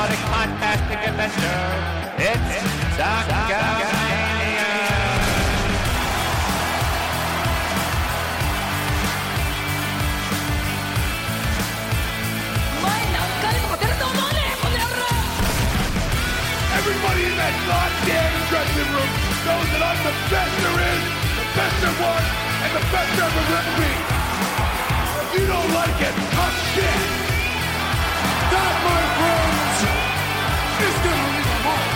chaotic, fantastic adventure. It's Takamania. Everybody in that goddamn dressing room knows that I'm the best there is, the best there was, and the best there ever will be. If you don't like it, I'm shit. That, my friends, is gonna leave a mark.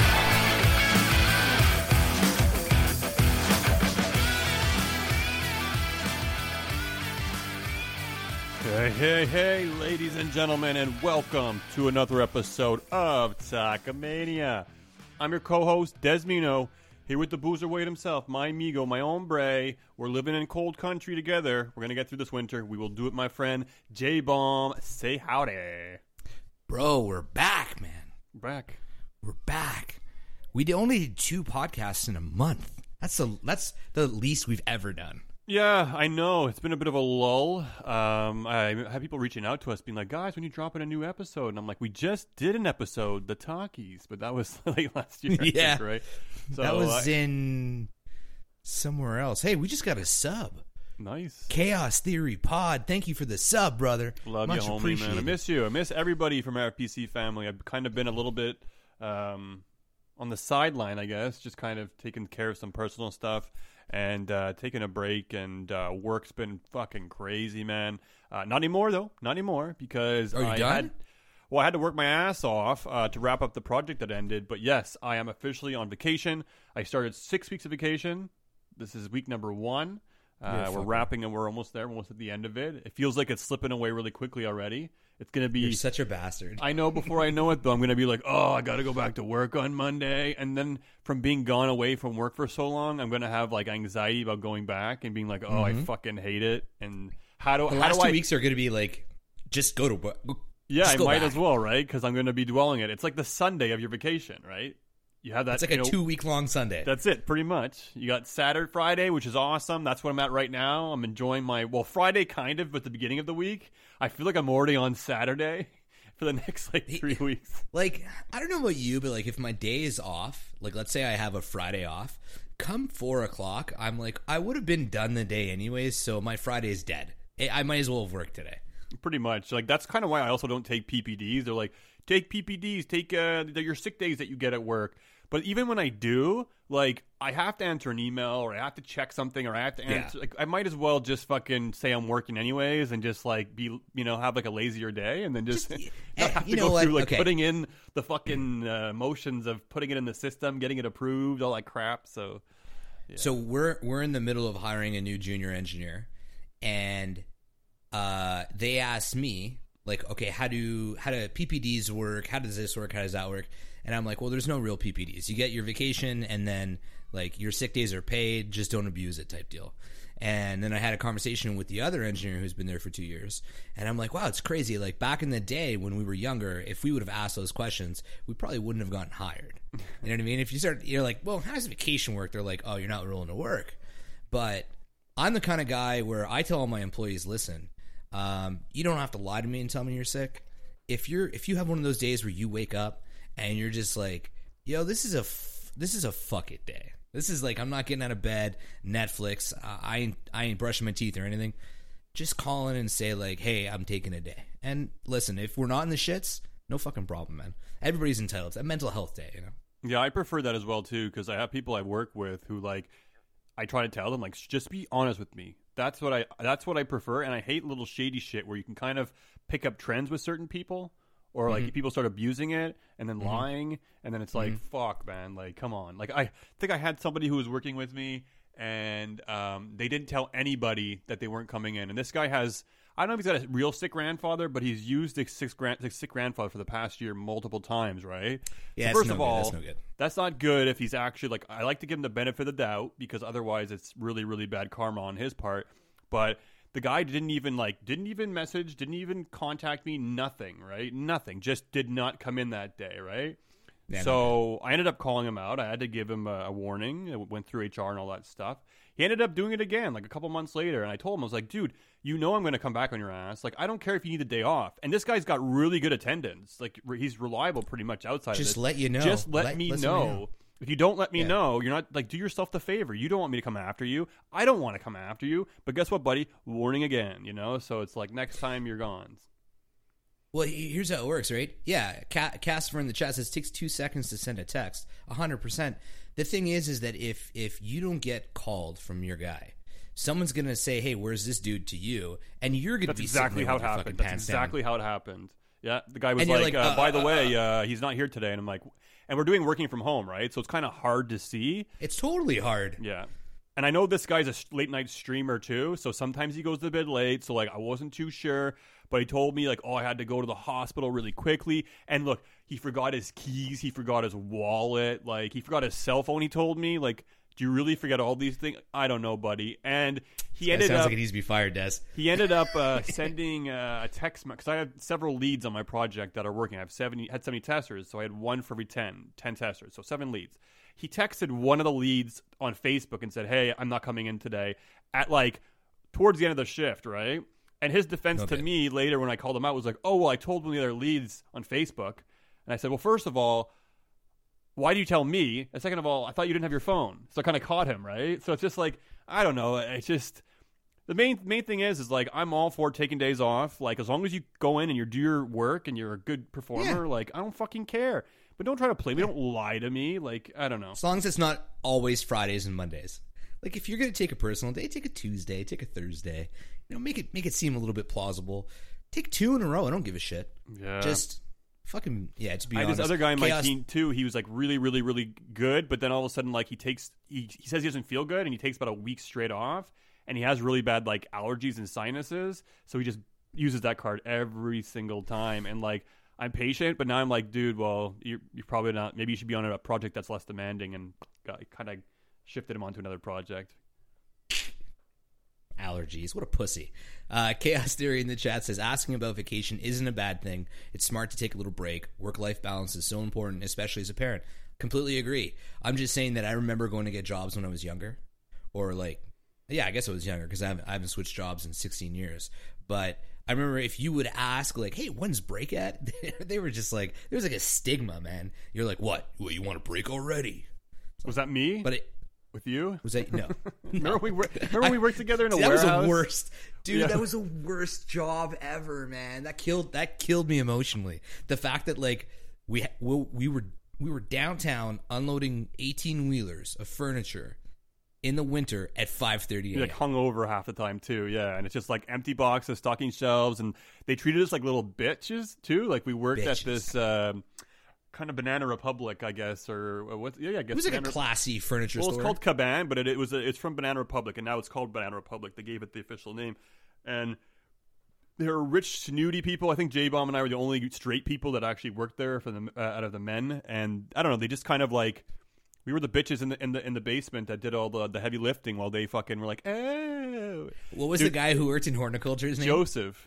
Hey, ladies and gentlemen, and welcome to another episode of Takamania. I'm your co-host, Desmino, here with the Boozerweight himself, my amigo, my hombre. We're living in cold country together. We're going to get through this winter. We will do it, my friend. J-Bomb, say howdy. Bro, we're back, man. Back. We're back. We only did 2 podcasts in a month. That's the least we've ever done. Yeah, I know. It's been a bit of a lull. I had people reaching out to us being like, guys, when you drop in a new episode? And I'm like, we just did an episode, The Talkies, but that was like last year, Yeah. I think, right? So, that was in somewhere else. Hey, we just got a sub. Nice. Chaos Theory Pod. Thank you for the sub, brother. Love Much you, homie, appreciated. man. I miss you. I miss everybody from our PC family. I've kind of been a little bit on the sideline, I guess, just kind of taking care of some personal stuff and taking a break, and work's been fucking crazy, man. Not anymore, though. Not anymore, because Are you done? I had to work my ass off to wrap up the project that ended. But yes, I am officially on vacation. I started 6 weeks of vacation. This is week number 1. We're wrapping, and we're almost there. We're almost at the end of it. It feels like it's slipping away really quickly already. It's going to be... You're such a bastard. I know before I know it, though, I'm going to be like, oh, I got to go back to work on Monday. And then from being gone away from work for so long, I'm going to have like anxiety about going back and being like, oh, I fucking hate it. And The last 2 weeks are going to be like, just go to work. Yeah, just I go might back. as well, right? Because I'm going to be dwelling it. It's like the Sunday of your vacation, right? You have that. It's like a 2-week-long Sunday. That's it, pretty much. You got Saturday, Friday, which is awesome. That's what I'm at right now. I'm enjoying Friday kind of, but the beginning of the week. I feel like I'm already on Saturday for the next like 3 weeks. Like, I don't know about you, but like if my day is off, like let's say I have a Friday off, come 4 o'clock, I'm like, I would have been done the day anyways, so my Friday is dead. I might as well have worked today. Pretty much. Like, that's kind of why I also don't take PPDs. They're like, take PPDs, take your sick days that you get at work. But even when I do, like, I have to answer an email, or I have to check something, or I have to answer. Yeah. Like, I might as well just fucking say I'm working anyways, and just like be, have like a lazier day, and then just not have to go through like putting in the fucking motions of putting it in the system, getting it approved, all that crap. So, yeah. So we're in the middle of hiring a new junior engineer, and they asked me, like, okay, how do PPDs work? How does this work? How does that work? And I'm like, well, there's no real PPDs. You get your vacation, and then like your sick days are paid. Just don't abuse it, type deal. And then I had a conversation with the other engineer who's been there for 2 years, and I'm like, wow, it's crazy. Like back in the day when we were younger, if we would have asked those questions, we probably wouldn't have gotten hired. You know what I mean? If you're like, well, how does vacation work? They're like, oh, you're not willing to work. But I'm the kind of guy where I tell all my employees, listen, you don't have to lie to me and tell me you're sick. If you have one of those days where you wake up and you're just like, yo, this is a fuck it day. This is like, I'm not getting out of bed, Netflix, I ain't brushing my teeth or anything. Just call in and say like, hey, I'm taking a day. And listen, if we're not in the shits, no fucking problem, man. Everybody's entitled to a mental health day, you know? Yeah, I prefer that as well too, because I have people I work with who like, I try to tell them like, just be honest with me. That's what I prefer, and I hate little shady shit where you can kind of pick up trends with certain people, or like people start abusing it and then lying, and then it's like, fuck, man, like, come on. Like, I think I had somebody who was working with me, and they didn't tell anybody that they weren't coming in. And this guy has, I don't know if he's got a real sick grandfather, but he's used the sick grandfather for the past year multiple times, right? Yeah, so first of all, that's no good. That's not good if he's actually, like, I like to give him the benefit of the doubt, because otherwise it's really, really bad karma on his part. But the guy didn't even message, didn't even contact me, nothing, right? Nothing. Just did not come in that day, right? Yeah, so I ended up calling him out. I had to give him a warning. It went through HR and all that stuff. He ended up doing it again, like a couple months later. And I told him, I was like, dude, you know I'm going to come back on your ass. Like, I don't care if you need the day off. And this guy's got really good attendance. Like, he's reliable pretty much outside of this. Just let you know. Just let me know. If you don't let me Yeah. know, you're not, like, do yourself the favor. You don't want me to come after you. I don't want to come after you. But guess what, buddy? Warning again, you know? So it's like, next time you're gone. Well, here's how it works, right? Yeah, Casper in the chat says it takes 2 seconds to send a text. 100%. The thing is that if you don't get called from your guy, someone's gonna say, "Hey, where's this dude?" to you, and you're gonna That's be exactly sitting there how it with your happened. fucking That's pants exactly down. how it happened. Yeah, the guy was And you're like, like, by the way, he's not here today. And I'm like, and we're doing working from home, right? So it's kind of hard to see. It's totally hard. Yeah. And I know this guy's a late night streamer too, so sometimes he goes to bed late. So like, I wasn't too sure, but he told me like, oh, I had to go to the hospital really quickly. And look, he forgot his keys, he forgot his wallet, like he forgot his cell phone. He told me like, do you really forget all these things? I don't know, buddy. And he ended sounds up like it needs to be fired, Des. he ended up sending a text because I have several leads on my project that are working. I have 70 testers, so I had one for every 10 testers, so 7 leads. He texted one of the leads on Facebook and said, "Hey, I'm not coming in today," at like towards the end of the shift, right? And his defense to me later when I called him out was like, "Oh, well, I told one of the other leads on Facebook," and I said, "Well, first of all, why do you tell me? And second of all, I thought you didn't have your phone." So I kind of caught him, right? So it's just like, I don't know. It's just, the main thing is like, I'm all for taking days off. Like, as long as you go in and you do your work and you're a good performer, like, I don't fucking care. But don't try to play me. Don't lie to me. Like, I don't know. As long as it's not always Fridays and Mondays. Like, if you're going to take a personal day, take a Tuesday, take a Thursday. You know, make it seem a little bit plausible. Take 2 in a row. I don't give a shit. Yeah. Just fucking, to be I had honest. this other guy in my Chaos- team too. He was like really, really, really good, but then all of a sudden, like he says he doesn't feel good, and he takes about a week straight off, and he has really bad like allergies and sinuses, so he just uses that card every single time. And like, I'm patient, but now I'm like, dude, well, you're probably not. Maybe you should be on a project that's less demanding, and kind of shifted him onto another project. Allergies. What a pussy. Chaos Theory in the chat says, asking about vacation isn't a bad thing. It's smart to take a little break. Work-life balance is so important, especially as a parent. Completely agree. I'm just saying that I remember going to get jobs when I was younger. Or like, yeah, I guess I was younger because I haven't switched jobs in 16 years. But I remember if you would ask, like, hey, when's break at? They were just like, there was like a stigma, man. You're like, what? Well, you want a break already? Was that me? But it... With you? Was that no? Remember we worked together in a that warehouse? That was the worst, dude. Yeah. That was the worst job ever, man. That killed me emotionally. The fact that like we were downtown unloading 18-wheelers of furniture in the winter at 5:30 You're a.m. like hung over half the time too, yeah. And it's just like empty boxes, stocking shelves, and they treated us like little bitches too. Like we worked at this kind of Banana Republic, I guess, or what? Yeah, I guess it was like a classy furniture store. Well, it's called Caban, but it's from Banana Republic, and now it's called Banana Republic. They gave it the official name, and they were rich, snooty people. I think J-Bomb and I were the only straight people that actually worked there for the out of the men, and I don't know. They just kind of like. We were the bitches in the basement that did all the heavy lifting while they fucking were like, oh. What was the guy who worked in horticulture's name? Joseph.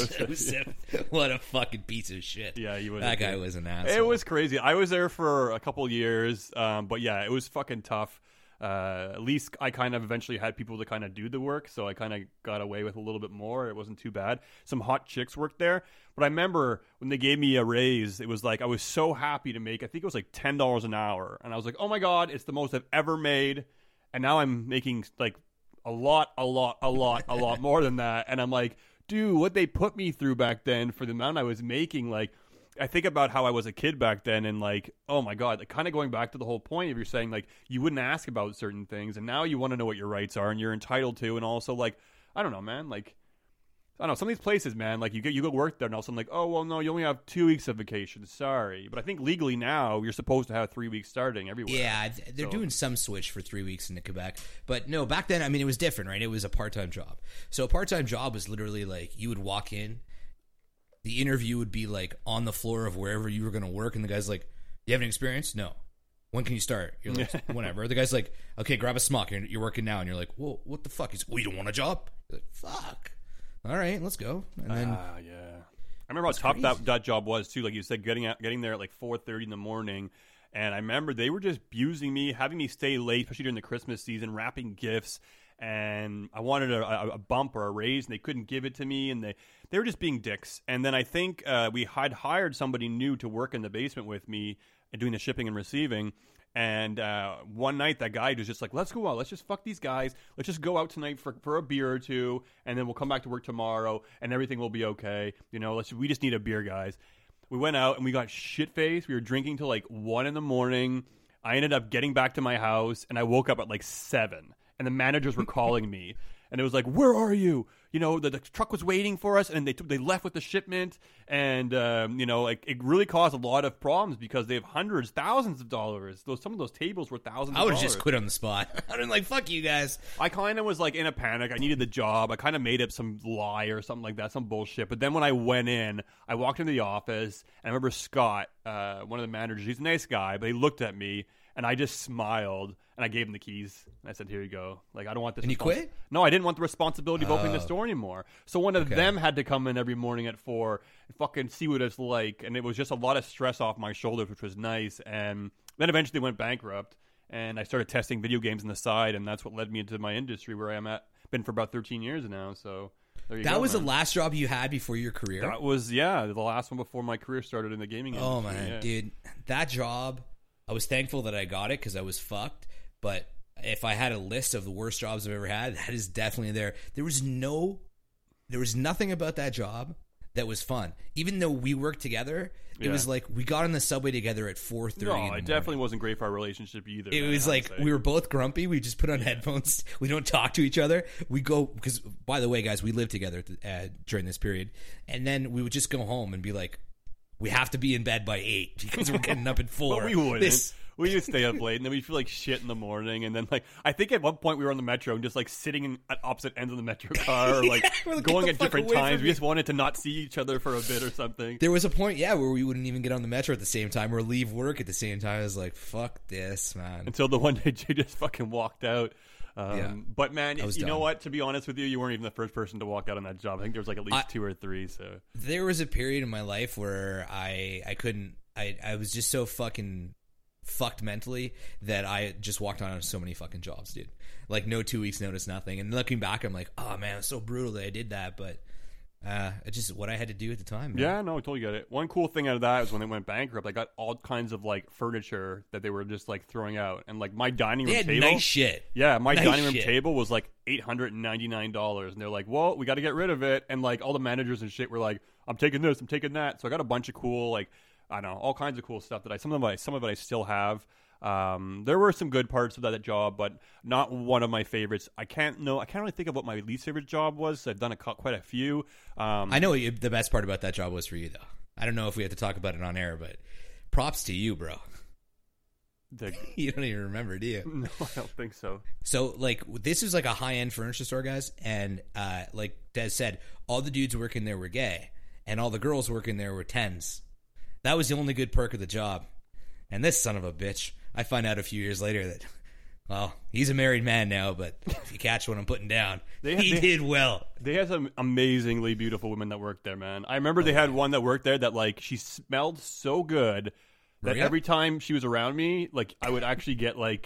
What a fucking piece of shit. Yeah, he was. That guy was an asshole. It was crazy. I was there for a couple years, but yeah, it was fucking tough. At least I kind of eventually had people to kind of do the work, so I kind of got away with a little bit more. It wasn't too bad. Some hot chicks worked there, but I remember when they gave me a raise, it was like I was so happy to make. I think it was like $10 an hour, and I was like, "Oh my god, it's the most I've ever made!" And now I'm making like a lot more than that, and I'm like, dude, what they put me through back then for the amount I was making, like. I think about how I was a kid back then and like, oh my God, like kind of going back to the whole point of you're saying like you wouldn't ask about certain things and now you want to know what your rights are and you're entitled to. And also like, I don't know, man, like, I don't know, some of these places, man, like you go work there and all of a sudden like, oh, well, no, you only have 2 weeks of vacation. Sorry. But I think legally now you're supposed to have 3 weeks starting everywhere. Yeah, they're doing some switch for 3 weeks in Quebec. But no, back then, I mean, it was different, right? It was a part-time job. So a part-time job was literally like you would walk in, the interview would be like on the floor of wherever you were going to work, and the guy's like, "Do you have any experience?" "No." "When can you start?" You're like, "Whenever." The guy's like, "Okay, grab a smock. You're working now," and you're like, "Whoa, what the fuck?" He's like, "Well, you don't want a job?" You're like, "Fuck. All right, let's go." And then, yeah. I remember how tough that job was too. Like you said, getting there at like 4:30 in the morning, and I remember they were just abusing me, having me stay late, especially during the Christmas season, wrapping gifts. And I wanted a bump or a raise, and they couldn't give it to me, and they were just being dicks. And then I think we had hired somebody new to work in the basement with me and doing the shipping and receiving. And one night, that guy was just like, let's go out. Let's just fuck these guys. Let's just go out tonight for a beer or two, and then we'll come back to work tomorrow, and everything will be okay. You know, we just need a beer, guys. We went out, and we got shit-faced. We were drinking till like 1 in the morning. I ended up getting back to my house, and I woke up at like 7. And the managers were calling me. And it was like, where are you? You know, the truck was waiting for us, and they left with the shipment. And, you know, like, it really caused a lot of problems because they have hundreds, thousands of dollars. Some of those tables were thousands of dollars. I would have just quit on the spot. I would have been like, fuck you guys. I kind of was, like, in a panic. I needed the job. I kind of made up some lie or something like that, some bullshit. But then when I went in, I walked into the office, and I remember Scott, one of the managers, he's a nice guy, but he looked at me, and I just smiled. And I gave him the keys. And I said, here you go. Like, I don't want this. And you quit? No, I didn't want the responsibility of opening the store anymore. So one of them had to come in every morning at 4 and fucking see what it's like. And it was just a lot of stress off my shoulders, which was nice. And then eventually went bankrupt. And I started testing video games on the side. And that's what led me into my industry where I'm at. Been for about 13 years now. So there you go. That was man. The last job you had before your career? That was, yeah, the last one before my career started in the gaming industry. Oh, man. Dude, that job, I was thankful that I got it because I was fucked. But if I had a list of the worst jobs I've ever had, that is definitely there. There was nothing about that job that was fun. Even though we worked together, it was like we got on the subway together at 4:30. No, it definitely wasn't great for our relationship either. It was like we were both grumpy. We just put on headphones. We don't talk to each other. We go because, by the way, guys, we lived together during this period, and then we would just go home and be like, we have to be in bed by 8 because we're getting up at 4. Well, we wouldn't. We would stay up late, and then we'd feel like shit in the morning. And then, like, I think at one point we were on the metro and just, like, sitting at opposite ends of the metro car or, like, going at different times. We just wanted to not see each other for a bit or something. There was a point, where we wouldn't even get on the metro at the same time or leave work at the same time. I was like, fuck this, man. Until the one day Jay just fucking walked out. But, man, you know what? To be honest with you, you weren't even the first person to walk out on that job. I think there was, like, at least 2 or 3, so. There was a period in my life where I couldn't... I was just so fucking... fucked mentally that I just walked on so many fucking jobs, dude. Like, no 2 weeks notice, nothing. And looking back, I'm like, oh man, it's so brutal that I did that, but it's just what I had to do at the time, man. Yeah, no, I totally get it. One cool thing out of that is when they went bankrupt, I got all kinds of like furniture that they were just like throwing out, and like my dining room table, nice shit. Yeah, my dining room table was like $899, and they're like, well, we got to get rid of it, and like all the managers and shit were like, I'm taking this, I'm taking that. So I got a bunch of cool, like, I don't know, all kinds of cool stuff that some of it I still have. There were some good parts of that job, but not one of my favorites. I can't really think of what my least favorite job was. I've done quite a few. I know what the best part about that job was for you, though. I don't know if we have to talk about it on air, but props to you, bro. You don't even remember, do you? No, I don't think so. So, like, this is like a high-end furniture store, guys, and like Des said, all the dudes working there were gay, and all the girls working there were 10s. That was the only good perk of the job. And this son of a bitch, I find out a few years later that, well, he's a married man now, but if you catch what I'm putting down, he did well. They had some amazingly beautiful women that worked there, man. I remember they had one that worked there that, like, she smelled so good that every time she was around me, like, I would actually get, like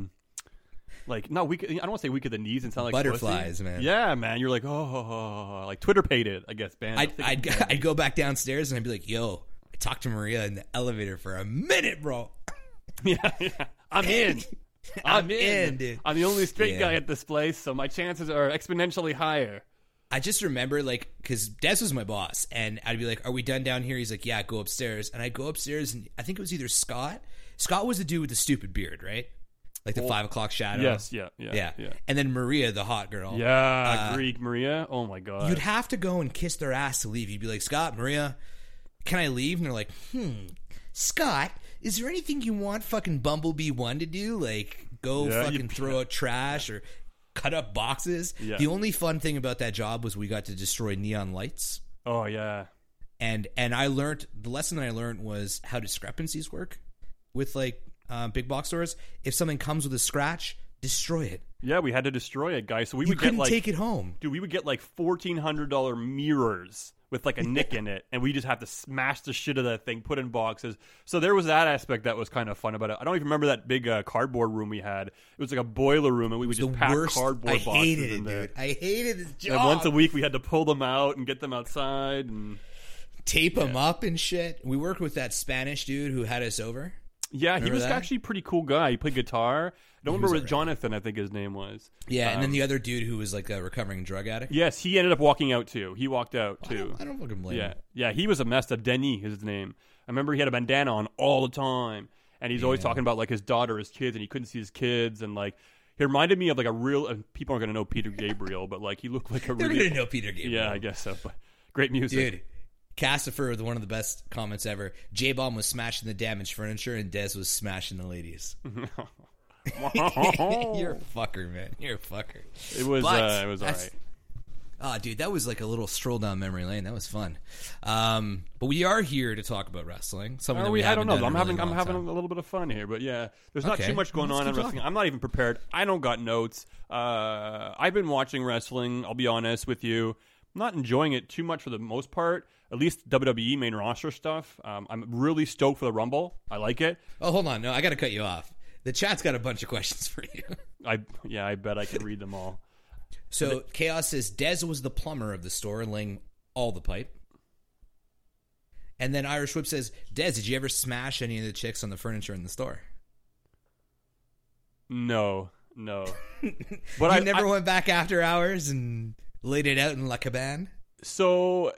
not weak. I don't want to say weak at the knees and sound like butterflies, pussy. Man. Yeah, man. You're like, like Twitter paid it, I guess, man. I'd go back downstairs and I'd be like, yo, I talked to Maria in the elevator for a minute, bro. Yeah. I'm in. I'm in, dude. I'm the only straight guy at this place, so my chances are exponentially higher. I just remember, like, because Des was my boss, and I'd be like, are we done down here? He's like, yeah, go upstairs. And I'd go upstairs, and I think it was either Scott. Scott was the dude with the stupid beard, right? Like the 5 o'clock shadow. Yes, yeah. And then Maria, the hot girl. Yeah, Greek Maria. Oh, my God. You'd have to go and kiss their ass to leave. You'd be like, Scott, Maria, can I leave? And they're like, Scott, is there anything you want fucking Bumblebee 1 to do? Like, go fucking throw out trash or cut up boxes. Yeah. The only fun thing about that job was we got to destroy neon lights. Oh, yeah. And I learned, the lesson I learned was how discrepancies work with, like, big box stores. If something comes with a scratch, destroy it. Yeah, we had to destroy it, guys. So we would couldn't get, like, take it home. Dude, we would get like $1,400 mirrors with like a nick in it, and we just have to smash the shit of that thing, put in boxes. So there was that aspect that was kind of fun about it. I don't even remember that big cardboard room we had. It was like a boiler room, and we would just pack cardboard boxes hated in it, there. dude. I hated this job. And once a week, we had to pull them out and get them outside and tape them up and shit. We worked with that Spanish dude who had us over. Yeah, Remember he was that? actually a pretty cool guy. He played guitar. I don't remember what alright. Jonathan, I think his name was. Yeah, and then the other dude who was like a recovering drug addict. Yes, he ended up walking out too. He walked out too. I don't fucking blame Yeah, him. yeah, he was a mess up. Denis is his name. I remember he had a bandana on all the time, and he's always talking about like his daughter, his kids, and he couldn't see his kids, and like he reminded me of like a real. People aren't gonna know Peter Gabriel, but like he looked like a They're really. gonna know Peter Gabriel. Yeah, I guess so. But great music, Dude, Cassifer with one of the best comments ever. J-Bomb was smashing the damaged furniture and Dez was smashing the ladies. You're a fucker, man. You're a fucker. It was But all right. Oh, dude, that was like a little stroll down memory lane. That was fun. But we are here to talk about wrestling. Something that we I don't haven't know. done in I'm a having really long I'm having time. a little bit of fun here, but yeah, there's not Okay. too much going Well, on in let's keep wrestling. talking. I'm not even prepared. I don't got notes. I've been watching wrestling. I'll be honest with you. I'm not enjoying it too much for the most part. At least WWE main roster stuff. I'm really stoked for the Rumble. I like it. Oh, hold on. No, I got to cut you off. The chat's got a bunch of questions for you. I bet I can read them all. So Chaos says Dez was the plumber of the store, laying all the pipe. And then Irish Whip says, Dez, did you ever smash any of the chicks on the furniture in the store? No. But you never went back after hours and laid it out in La Cabane? So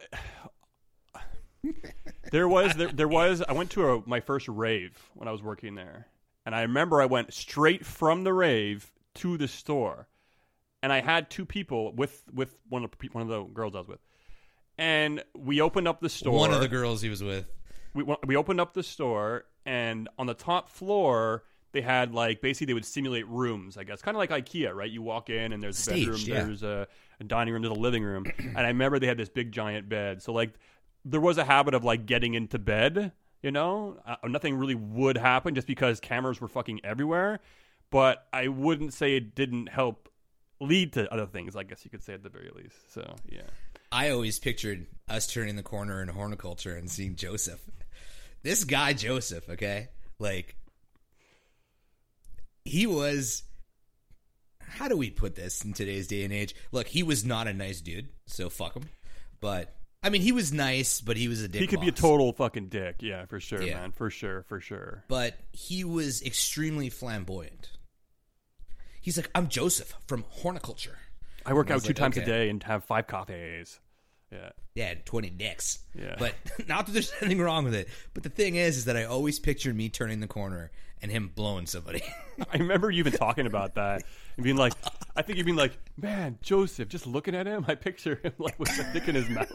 there was I went to my first rave when I was working there, and I remember I went straight from the rave to the store, and I had two people with one of the girls I was with, and we opened up the store. One of the girls he was with. We opened up the store, and on the top floor they had like basically they would simulate rooms, I guess, kind of like IKEA, right? You walk in and there's a bedroom, Staged, yeah. there's a dining room, there's a living room, and I remember they had this big giant bed. So like there was a habit of like getting into bed, you know, nothing really would happen just because cameras were fucking everywhere. But I wouldn't say it didn't help lead to other things, I guess you could say at the very least. So yeah, I always pictured us turning the corner in horticulture and seeing Joseph. This guy Joseph, okay, like he was. How do we put this in today's day and age? Look, he was not a nice dude, so fuck him. But I mean, he was nice, but he was a dick. he could be a boss. total fucking dick. Yeah, for sure, Yeah. man, for sure. But he was extremely flamboyant. He's like, I'm Joseph from horticulture. I work I out was 2 like, times okay. a day and have 5 coffees. Yeah. Yeah, 20 dicks. Yeah. But not that there's anything wrong with it. But the thing is that I always pictured me turning the corner and him blowing somebody. I remember you even talking about that and being like, I think you've been like, man, Joseph, just looking at him, I picture him like with a dick in his mouth.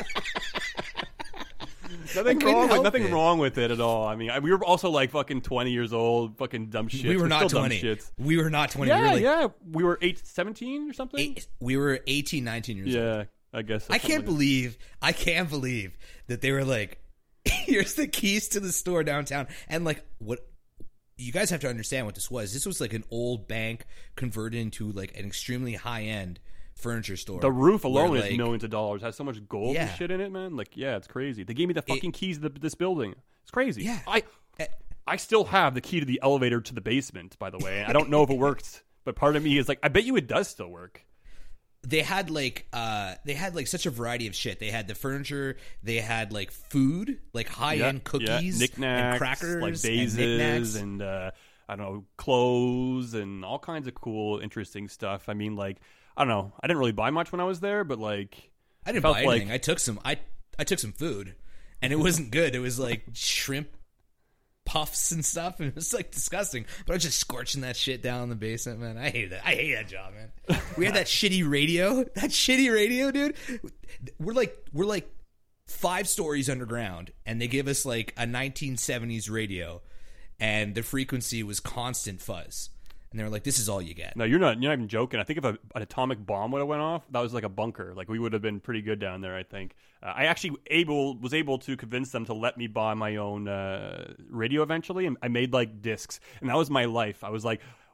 Nothing wrong with it at all. I mean, we were also like fucking 20 years old, fucking dumb shit. We were not still 20. Dumb shits. We were not 20. Yeah, we were like yeah. We were 17 or something. we were 18, 19 years old. Yeah, I guess. I can't believe that they were like, here's the keys to the store downtown. And like, what you guys have to understand what this was. This was like an old bank converted into like an extremely high end furniture store. The roof alone where, is like, millions of dollars. Has so much gold Yeah. and shit in it, man. Like, yeah, it's crazy. They gave me the fucking keys to this building. It's crazy. Yeah. I still have the key to the elevator to the basement, by the way. I don't know if it worked, but part of me is like, I bet you it does still work. They had like such a variety of shit. They had the furniture, they had like food, like high end cookies, knickknacks, and crackers, like and vases, knickknacks. and I don't know, clothes, and all kinds of cool, interesting stuff. I mean, like, I don't know. I didn't really buy much when I was there, but like, I didn't felt buy anything. I took some food, and it wasn't good. It was like shrimp puffs and stuff, and it was like disgusting. But I was just scorching that shit down in the basement, man. I hate that. I hate that job, man. We had that shitty radio. That shitty radio, dude. We're like 5 stories underground, and they give us like a 1970s radio, and the frequency was constant fuzz. And they were like, "This is all you get." No, you're not even joking. I think if an atomic bomb would have went off, that was like a bunker. Like, we would have been pretty good down there, I think. I actually was able to convince them to let me buy my own radio eventually, and I made like discs, and that was my life. I was like,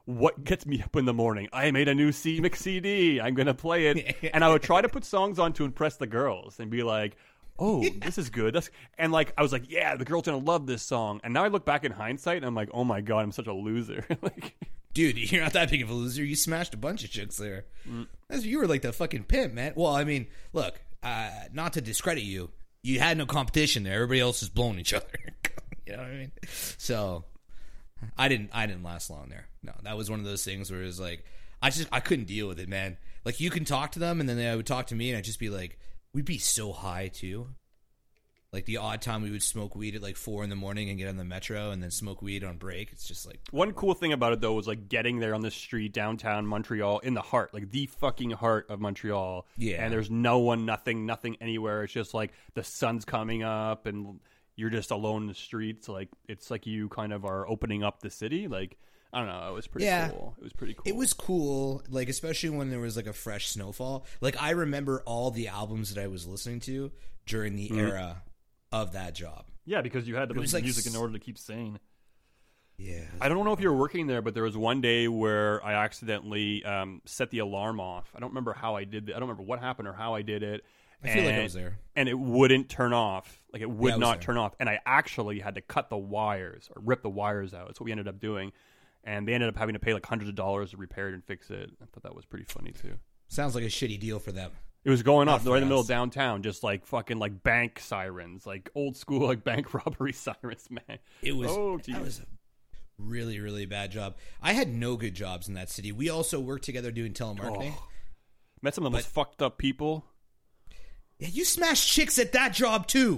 what gets me up in the morning? I made a new mix CD. I'm going to play it. And I would try to put songs on to impress the girls and be like, oh, this is good. And like, I was like, yeah, the girl's going to love this song. And now I look back in hindsight and I'm like, oh my God, I'm such a loser. Like, dude, you're not that big of a loser. You smashed a bunch of chicks there. You were like the fucking pimp, man. Well, I mean, look, not to discredit you, you had no competition there. Everybody else was blowing each other. You know what I mean? So I didn't last long there. No, that was one of those things where it was like, I couldn't deal with it, man. Like, you can talk to them, and then they would talk to me, and I'd just be like, we'd be so high too. Like, the odd time we would smoke weed at like 4 a.m. and get on the metro and then smoke weed on break. It's just like, one cool thing about it though was like getting there on the street downtown Montreal, in the heart, like the fucking heart of Montreal. Yeah. And there's no one, nothing anywhere. It's just like the sun's coming up and you're just alone in the streets. Like, it's like you kind of are opening up the city. Like, I don't know. It was pretty cool. It was pretty cool. It was cool, like, especially when there was like a fresh snowfall. Like, I remember all the albums that I was listening to during the era of that job. Yeah, because you had to listen to music in order to keep sane. Yeah. I don't know if you were working there, but there was one day where I accidentally set the alarm off. I don't remember how I did it. I don't remember what happened or how I did it. I feel like I was there. And it wouldn't turn off. Like, it would not there. turn off. And I actually had to cut the wires or rip the wires out. That's what we ended up doing. And they ended up having to pay like hundreds of dollars to repair it and fix it. I thought that was pretty funny too. Sounds like a shitty deal for them. It was going off Not right in the for middle us. of downtown, just like fucking like bank sirens, like old school like bank robbery sirens, man. It was, oh, geez. that was a really, really bad job. I had no good jobs in that city. We also worked together doing telemarketing. Met some of the most fucked up people. Yeah, you smashed chicks at that job too.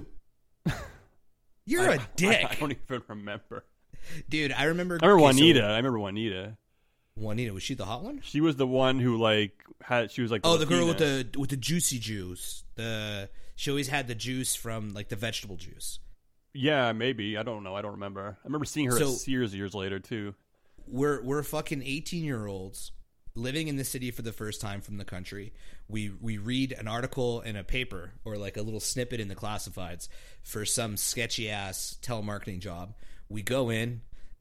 You're a dick. I don't even remember. Dude, I remember Juanita. I remember Juanita. Juanita, was she the hot one? She was the one who like had. She was like the girl with the juicy juice. She always had the juice from like the vegetable juice. Yeah, maybe. I don't know. I don't remember. I remember seeing her at Sears years later too. We're fucking 18-year-olds living in the city for the first time from the country. We read an article in a paper or like a little snippet in the classifieds for some sketchy ass telemarketing job. We go in,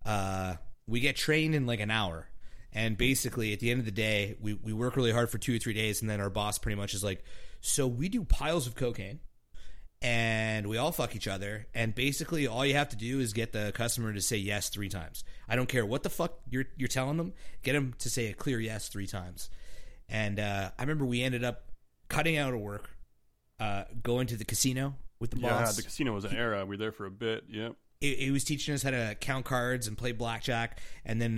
we get trained in like an hour. And basically, at the end of the day, we work really hard for 2 or 3 days, and then our boss pretty much is like, so we do piles of cocaine, and we all fuck each other, and basically all you have to do is get the customer to say yes 3 times. I don't care what the fuck you're telling them, get them to say a clear yes 3 times. And I remember we ended up cutting out of work, going to the casino with the boss. Yeah, the casino was an era. We were there for a bit, yep. He was teaching us how to count cards and play blackjack, and then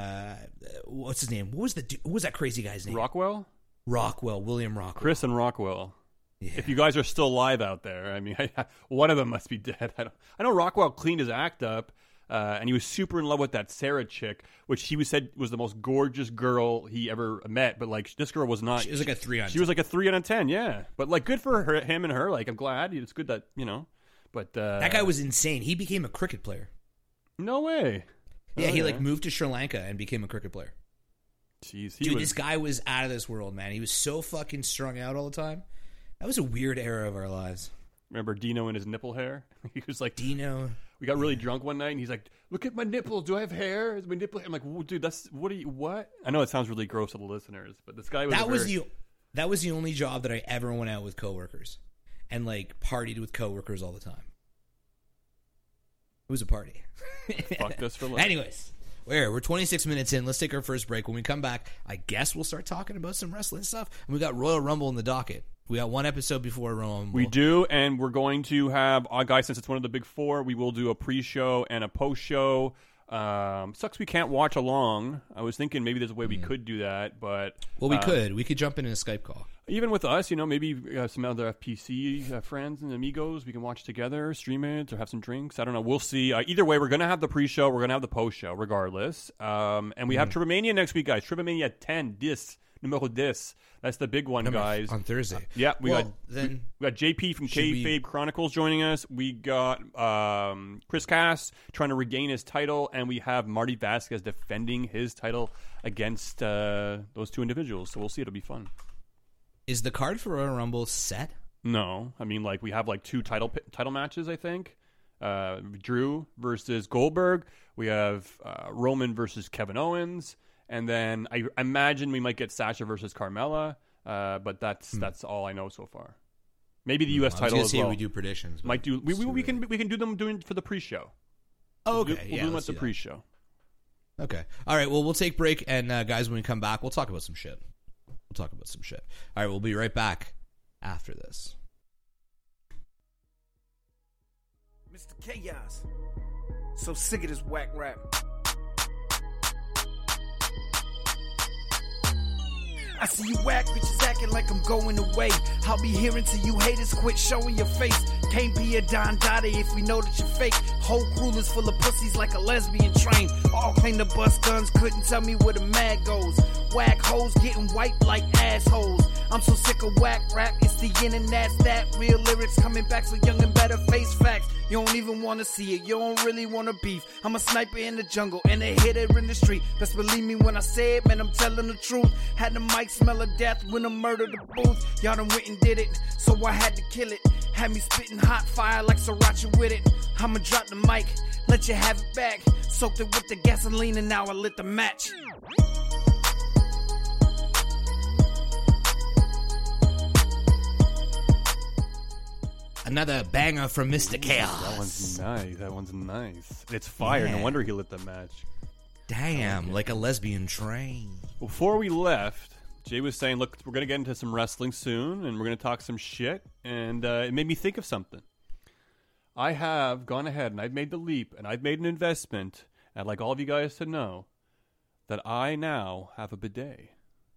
what's his name? What was that crazy guy's name? Rockwell, William Rockwell. Chris and Rockwell. Yeah. If you guys are still alive out there, I mean, one of them must be dead. I know Rockwell cleaned his act up, and he was super in love with that Sarah chick, which he said was the most gorgeous girl he ever met. But like, this girl was not. She was like a 3 on 10. She was like a 3 out of 10, yeah. But like, good for her, him and her. Like, I'm glad. It's good that But that guy was insane. He became a cricket player. No way. Yeah, he like moved to Sri Lanka and became a cricket player. Jeez, this guy was out of this world, man. He was so fucking strung out all the time. That was a weird era of our lives. Remember Dino and his nipple hair? He was like, Dino. We got really drunk one night, and he's like, "Look at my nipples. Do I have hair? Is my nipple?" I'm like, "Whoa, dude, that's what? I know it sounds really gross to the listeners, but this guy was that was the only job that I ever went out with coworkers and like partied with coworkers all the time. It was a party. Fuck this for life. Anyways, we're 26 minutes in. Let's take our first break. When we come back, I guess we'll start talking about some wrestling stuff. And we got Royal Rumble in the docket. We got one episode before Royal Rumble. We do, and we're going to have, guys, since it's one of the big four, we will do a pre-show and a post-show. Sucks we can't watch along. I was thinking maybe there's a way we could do that, but... Well, we could. We could jump in a Skype call. Even with us, maybe some other FPC friends and amigos, we can watch together, stream it, or have some drinks. I don't know. We'll see. Either way, we're going to have the pre-show. We're going to have the post-show, regardless. And we have Trivomania next week, guys. Trivomania 10, numero 10. That's the big one, guys. On Thursday. Yeah, we got JP from Should Kayfabe Chronicles joining us. We got Chris Cass trying to regain his title, and we have Marty Vasquez defending his title against those two individuals. So we'll see. It'll be fun. Is the card for Royal Rumble set? No. I mean, we have two title matches, I think. Drew versus Goldberg. We have Roman versus Kevin Owens. And then I imagine we might get Sasha versus Carmella, but that's all I know so far. Maybe the U.S. title as well. We do predictions. Might do. We can do them doing for the pre-show. Oh, okay. We'll do them at the pre-show. Okay. All right. Well, we'll take a break, and guys, when we come back, we'll talk about some shit. All right. We'll be right back after this. Mr. Chaos. So sick of this whack rap. I see you whack bitches acting like I'm going away. I'll be here until you haters quit showing your face. Can't be a Don Dada if we know that you're fake. Whole crew is full of pussies like a lesbian train. All claim to bust guns, couldn't tell me where the mag goes. Whack hoes getting wiped like assholes. I'm so sick of whack rap, it's the internet's that. Real lyrics coming back so young and better face facts. You don't even want to see it, you don't really want to beef. I'm a sniper in the jungle and a hitter in the street. Best believe me when I say it, man, I'm telling the truth. Had the mic smell of death when I murdered the booth. Y'all done went and did it, so I had to kill it. Had me spitting hot fire like sriracha with it. I'ma drop the mic, let you have it back. Soaked it with the gasoline and now I lit the match. Another banger from Mr. Chaos. That one's nice. It's fire. Yeah. No wonder he lit the match. Damn, like a lesbian train. Before we left, Jay was saying, look, we're going to get into some wrestling soon, and we're going to talk some shit, and it made me think of something. I have gone ahead, and I've made the leap, and I've made an investment, and I'd like all of you guys to know that I now have a bidet.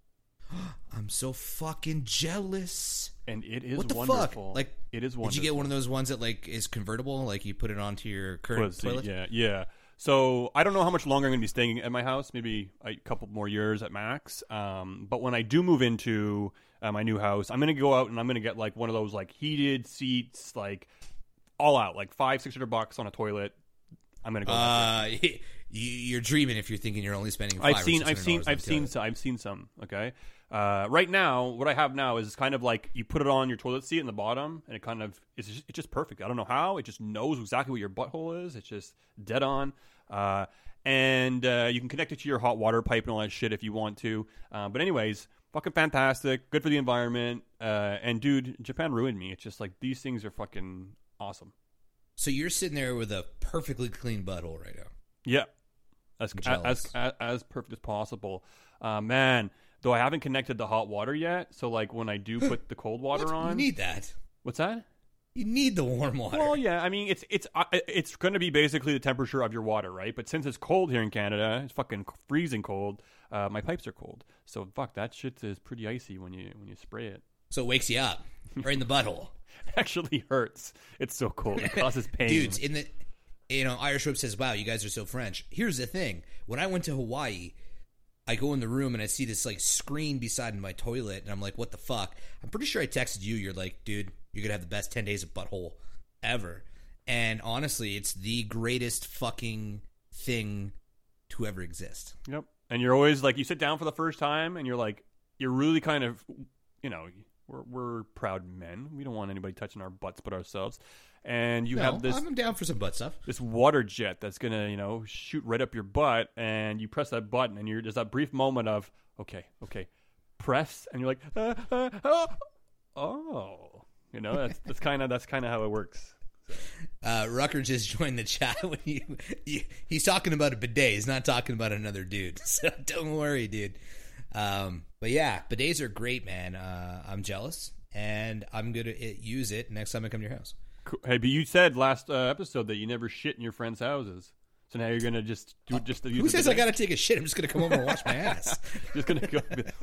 I'm so fucking jealous. And it is what the wonderful. Fuck? Like, it is wonderful. Did you get one of those ones that like is convertible? Like you put it onto your current toilet? Yeah. So I don't know how much longer I'm going to be staying at my house. Maybe a couple more years at max. But when I do move into my new house, I'm going to go out and I'm going to get like one of those like heated seats, like all out, like $500-$600 on a toilet. I'm going to go. You're dreaming if you're thinking you're only spending. I've seen some. Okay. Right now, what I have now is kind of like you put it on your toilet seat in the bottom, and it's just perfect. I don't know how. It just knows exactly what your butthole is. It's just dead on. And you can connect it to your hot water pipe and all that shit if you want to. But anyways, fucking fantastic. Good for the environment. And dude, Japan ruined me. It's just like these things are fucking awesome. So you're sitting there with a perfectly clean butthole right now. Yeah. As perfect as possible. Man, though I haven't connected the hot water yet, so like when I do put the cold water on, you need that. What's that? You need the warm water. Well, yeah, I mean it's going to be basically the temperature of your water, right? But since it's cold here in Canada, it's fucking freezing cold. My pipes are cold, so fuck that shit is pretty icy when you spray it. So it wakes you up, right in the butthole. It actually hurts. It's so cold. It causes pain. Dudes, Irish Whip says, wow, you guys are so French. Here's the thing. When I went to Hawaii, I go in the room and I see this like screen beside my toilet, and I'm like, what the fuck? I'm pretty sure I texted you. You're like, dude, you're going to have the best 10 days of butthole ever. And honestly, it's the greatest fucking thing to ever exist. Yep. And you're always like, you sit down for the first time, and you're like, you're really kind of, we're proud men. We don't want anybody touching our butts but ourselves. And you have this. I'm down for some butt stuff. This water jet that's gonna, shoot right up your butt, and you press that button, and there's that brief moment of okay, press, and you're like, oh, that's kind of how it works. So. Rucker just joined the chat. When he's talking about a bidet. He's not talking about another dude. So don't worry, dude. But yeah, bidets are great, man. I'm jealous, and I'm gonna use it next time I come to your house. Hey, but you said last episode that you never shit in your friends' houses. So now you're gonna just do just. Who says I gotta take a shit? I'm just gonna come over and wash my ass. Just gonna go.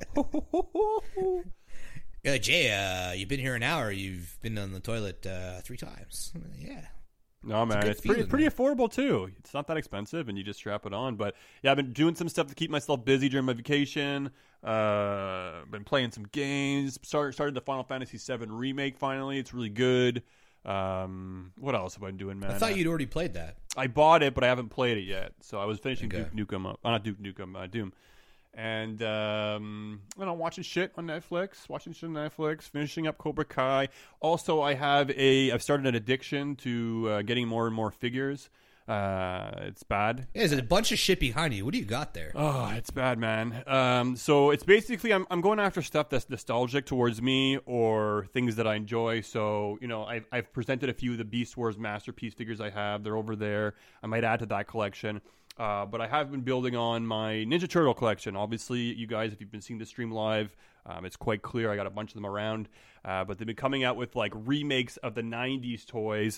Jay, you've been here an hour. You've been on the toilet 3 times. Yeah. No, man, it's pretty affordable too. It's not that expensive, and you just strap it on. But yeah, I've been doing some stuff to keep myself busy during my vacation. Been playing some games. Started the Final Fantasy VII remake. Finally, it's really good. What else have I been doing, man? I thought you'd already played that. I bought it, but I haven't played it yet. So I was finishing Duke Nukem up. Not Duke Nukem, Doom. And I'm watching shit on Netflix. Finishing up Cobra Kai. Also, I've started an addiction to getting more and more figures. It's bad. Yeah, there's a bunch of shit behind you. What do you got there? Oh, it's bad, man. So it's basically I'm going after stuff that's nostalgic towards me or things that I enjoy. So, you know, I've presented a few of the Beast Wars Masterpiece figures I have. They're over there. I might add to that collection. But I have been building on my Ninja Turtle collection. Obviously, you guys, if you've been seeing the stream live, it's quite clear. I got a bunch of them around. But they've been coming out with like remakes of the 90s toys.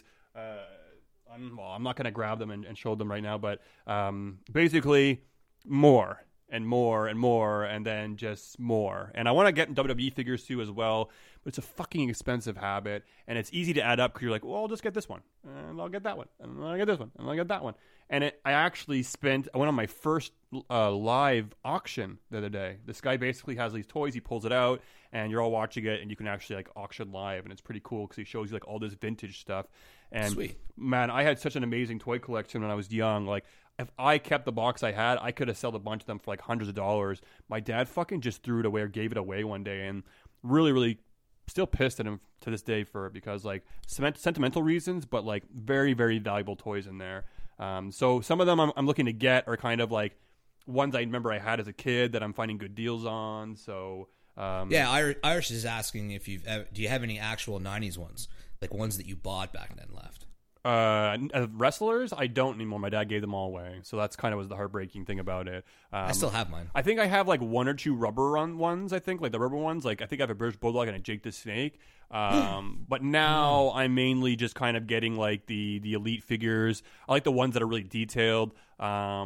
I'm not going to grab them and show them right now, but basically more and more and more and then just more. And I want to get WWE figures too as well, but it's a fucking expensive habit, and it's easy to add up because you're like, well, I'll just get this one, and I'll get that one, and I'll get this one, and I'll get that one. And I actually I went on my first live auction the other day. This guy basically has these toys, he pulls it out, and you're all watching it, and you can actually like auction live, and it's pretty cool because he shows you like all this vintage stuff. And Sweet. Man, I had such an amazing toy collection when I was young. Like, if I kept the box I had, I could have sold a bunch of them for like hundreds of dollars. My dad fucking just threw it away or gave it away one day, and really, really still pissed at him to this day for it because like sentimental reasons, but like very, very valuable toys in there. So some of them I'm looking to get are kind of like ones I remember I had as a kid that I'm finding good deals on. So yeah, Irish is asking if do you have any actual 90s ones, like ones that you bought back then left? Wrestlers, I don't anymore. My dad gave them all away, so that's kind of was the heartbreaking thing about it. I still have mine. I think I have like one or two rubber ones. I think like the rubber ones. Like I think I have a British Bulldog and a Jake the Snake. But now I'm mainly just kind of getting like the elite figures. I like the ones that are really detailed. I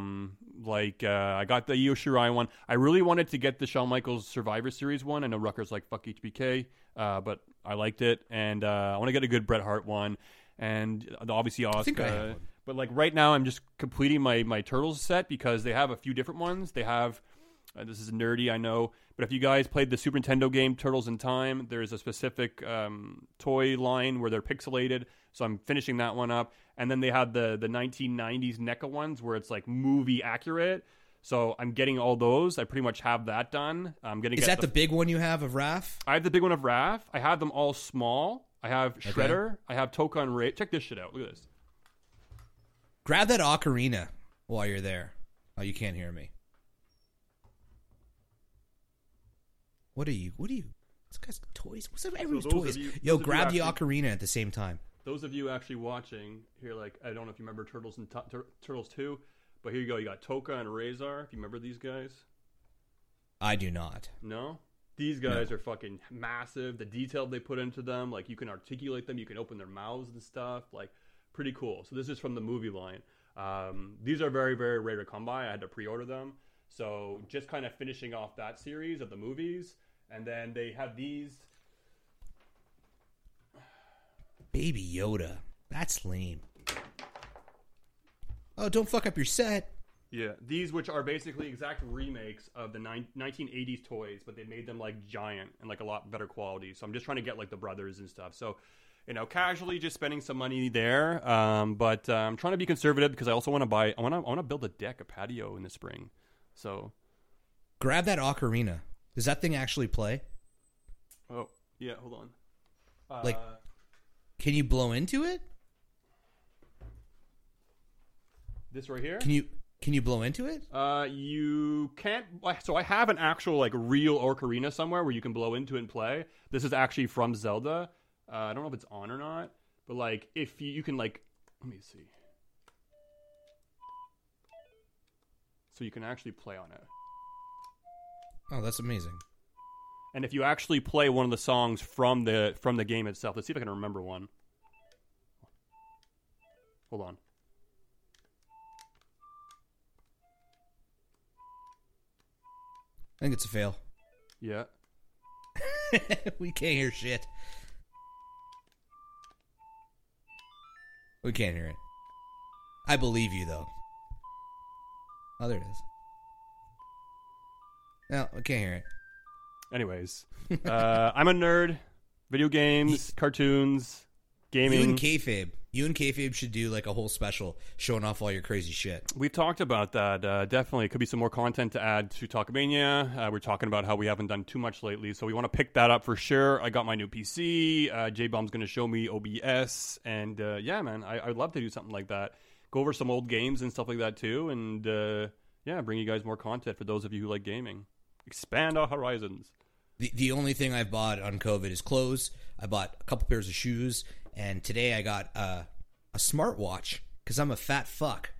got the Io Shirai one. I really wanted to get the Shawn Michaels Survivor Series one. I know Rucker's like fuck HBK, but I liked it, and I want to get a good Bret Hart one. And obviously Asuka. I think I have one. But like right now I'm just completing my Turtles set because they have a few different ones. They have, this is nerdy, I know, but if you guys played the Super Nintendo game Turtles in Time, there's a specific toy line where they're pixelated, so I'm finishing that one up. And then they have the 1990s NECA ones where it's like movie accurate. So I'm getting all those. I pretty much have that done. Is that the big one you have of Raph? I have the big one of Raph. I have them all small. I have Shredder. I have Toka and Ray. Check this shit out. Look at this. Grab that ocarina while you're there. Oh, you can't hear me. What are you? This guy's got toys. What's up? Everyone's toys. Yo, grab the ocarina at the same time. Those of you actually watching here, like, I don't know if you remember Turtles and Turtles 2, but here you go. You got Toka and Razor. If you remember these guys. I do not. No? These guys are fucking massive. The detail they put into them, like you can articulate them, you can open their mouths and stuff, like pretty cool. So this is from the movie line. These are very, very rare to come by. I had to pre-order them. So just kind of finishing off that series of the movies. And then they have these. Baby Yoda. That's lame. Oh, don't fuck up your set. Yeah, these which are basically exact remakes of the 1980s toys, but they made them like giant and like a lot better quality. So I'm just trying to get like the brothers and stuff. So, you know, casually just spending some money there. But I'm trying to be conservative because I also want to buy. I want to build a deck, a patio in the spring. So, grab that ocarina. Does that thing actually play? Oh yeah, hold on. Like, can you blow into it? This right here. Can you blow into it? You can't. So I have an actual like real ocarina somewhere where you can blow into it and play. This is actually from Zelda. I don't know if it's on or not, but like if you can like, let me see. So you can actually play on it. Oh, that's amazing. And if you actually play one of the songs from the game itself, let's see if I can remember one. Hold on. I think it's a fail. Yeah. We can't hear shit. We can't hear it. I believe you, though. Oh, there it is. No, we can't hear it. Anyways, I'm a nerd. Video games, cartoons, gaming. You and Kayfabe should do like a whole special showing off all your crazy shit. We've talked about that. Definitely. Could be some more content to add to Talkamania. We're talking about how we haven't done too much lately, so we want to pick that up for sure. I got my new PC. J-Bomb's going to show me OBS. And yeah, man, I'd love to do something like that. go over some old games and stuff like that too, and bring you guys more content for those of you who like gaming. Expand our horizons. The only thing I've bought on COVID is clothes. I bought a couple pairs of shoes, and today I got a smartwatch because I'm a fat fuck,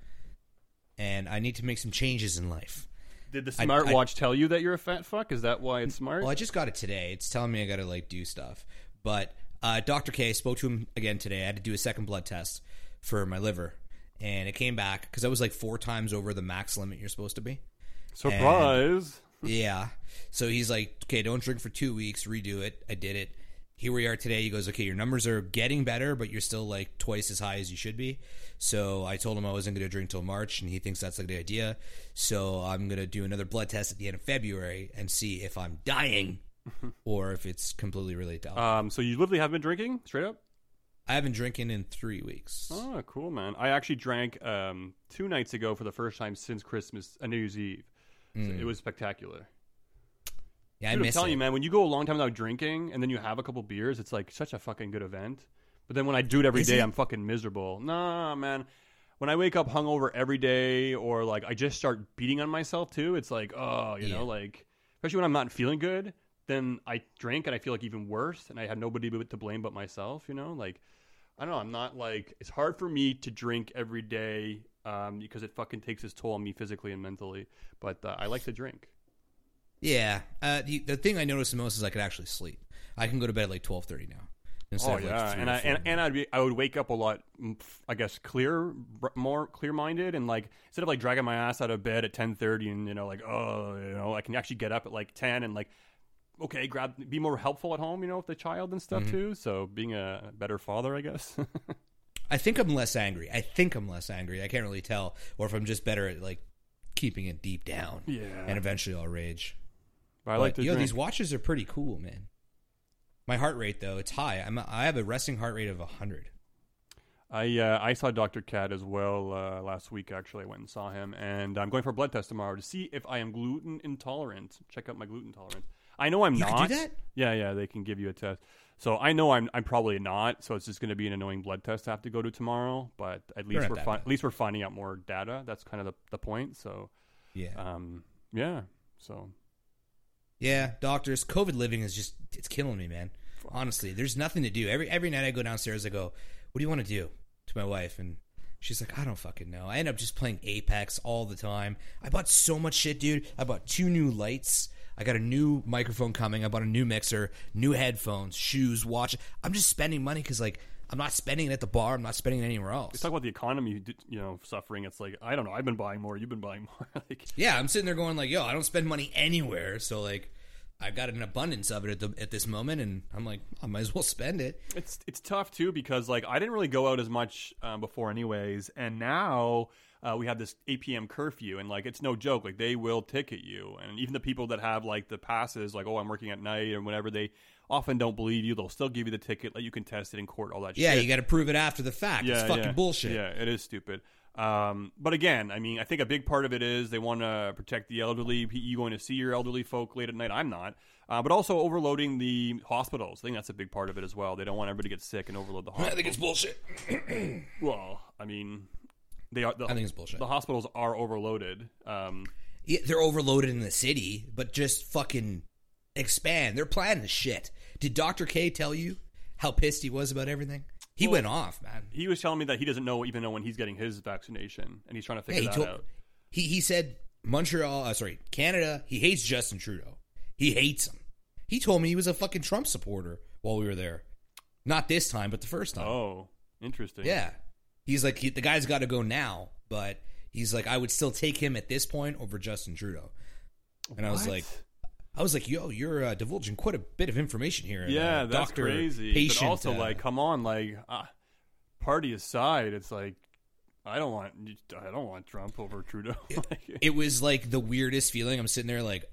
and I need to make some changes in life. Did the smartwatch tell you that you're a fat fuck? Is that why it's smart? Well, I just got it today. It's telling me I got to like do stuff. But Dr. K, spoke to him again today. I had to do a second blood test for my liver, and it came back because I was like 4 times over the max limit you're supposed to be. Surprise! Yeah. So he's like, okay, don't drink for 2 weeks. Redo it. I did it. Here we are today. He goes, okay, your numbers are getting better, but you're still like twice as high as you should be. So I told him I wasn't going to drink till March, and he thinks that's a good idea. So I'm going to do another blood test at the end of February and see if I'm dying or if it's completely related to alcohol. So you literally have been drinking straight up? I haven't drinking in 3 weeks. Oh, cool, man. I actually drank 2 nights ago for the first time since Christmas, New Year's Eve. So it was spectacular. Yeah, Dude, I miss I'm telling it. you, man, when you go a long time without drinking and then you have a couple beers, it's like such a fucking good event. But then when I do it every day, I'm fucking miserable. Nah, man. When I wake up hungover every day, or like I just start beating on myself too, it's like, oh, you know, like, especially when I'm not feeling good, then I drink and I feel like even worse, and I have nobody to blame but myself, you know? Like, I don't know, I'm not like, it's hard for me to drink every day because it fucking takes its toll on me physically and mentally. But I like to drink. Yeah. The thing I noticed the most is I could actually sleep. I can go to bed at like 12:30 now. Oh yeah, and I would wake up a lot, I guess, more clear-minded, and like instead of like dragging my ass out of bed at 10:30 and like I can actually get up at like 10 and like be more helpful at home, with the child and stuff too. So being a better father, I guess. I think I'm less angry. I can't really tell, or if I'm just better at like keeping it deep down. Yeah, and eventually I'll rage. But I like to drink. These watches are pretty cool, man. My heart rate, though, it's high. I have a resting heart rate of 100. I saw Dr. Cat as well last week, actually. I went and saw him. And I'm going for a blood test tomorrow to see if I am gluten intolerant. Check out my gluten tolerance. I know I'm not. You can do that? Yeah, they can give you a test. So I know I'm probably not. So it's just going to be an annoying blood test I have to go to tomorrow. But at least we're finding out more data. That's kind of the point. So yeah. Yeah, doctors, COVID living is it's killing me, man. Honestly, there's nothing to do. Every night I go downstairs, I go, what do you want to do? To my wife, and she's like, I don't fucking know. I end up just playing Apex all the time. I bought so much shit, dude. I bought 2 new lights. I got a new microphone coming. I bought a new mixer, new headphones, shoes, watch. I'm just spending money because, like, I'm not spending it at the bar. I'm not spending it anywhere else. Let's talk about the economy, suffering. It's like, I don't know. I've been buying more. You've been buying more. Like, yeah, I'm sitting there going like, yo, I don't spend money anywhere. So, like, I've got an abundance of it at this moment, and I'm like, I might as well spend it. It's tough, too, because, like, I didn't really go out as much before anyways, and now we have this 8 p.m. curfew, and, like, it's no joke. Like, they will ticket you, and even the people that have, like, the passes, like, oh, I'm working at night or whatever, they often don't believe you. They'll still give you the ticket, let you contest it in court, all that shit. Yeah, you got to prove it after the fact. It's fucking bullshit. Yeah, it is stupid. But again, I mean, I think a big part of it is they want to protect the elderly. You going to see your elderly folk late at night? I'm not. But also overloading the hospitals. I think that's a big part of it as well. They don't want everybody to get sick and overload the hospitals. I think it's bullshit. Well, I mean, they are. I think it's bullshit. The hospitals are overloaded. Yeah, they're overloaded in the city, but just fucking expand. They're planning the shit. Did Dr. K tell you how pissed he was about everything? He went off, man. He was telling me that he doesn't even know when he's getting his vaccination, and he's trying to figure that out. He said Canada, he hates Justin Trudeau. He hates him. He told me he was a fucking Trump supporter while we were there. Not this time, but the first time. Oh, interesting. Yeah. He's like, the guy's got to go now, but he's like, I would still take him at this point over Justin Trudeau. And I was like, yo, you're divulging quite a bit of information here. Yeah, that's doctor, crazy. Patient, but also, like, come on, like, party aside, it's like, I don't want Trump over Trudeau. It was like the weirdest feeling. I'm sitting there like,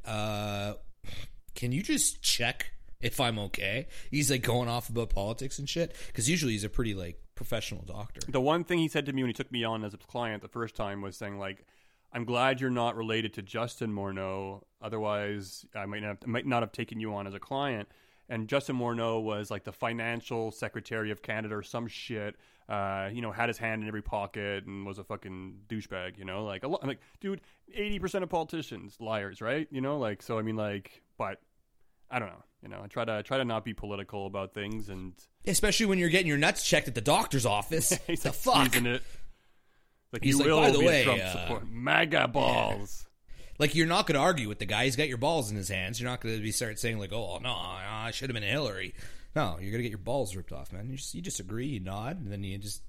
can you just check if I'm okay? He's like going off about politics and shit, because usually he's a pretty like professional doctor. The one thing he said to me when he took me on as a client the first time was saying, like, I'm glad you're not related to Justin Morneau. Otherwise, I might not have taken you on as a client. and Justin Morneau was like the financial secretary of Canada or some shit. Had his hand in every pocket and was a fucking douchebag. Like a lot. I'm like, dude, 80% of politicians liars, right? So I mean, like, but I don't know. I try to not be political about things, and especially when you're getting your nuts checked at the doctor's office. he's the like, fuck. It. Like he's he like, will by the be way, a Trump supporter. MAGA balls. Like, you're not going to argue with the guy. He's got your balls in his hands. You're not going to start saying, like, oh, no, I should have been Hillary. No, you're going to get your balls ripped off, man. You just agree, you nod, and then you just,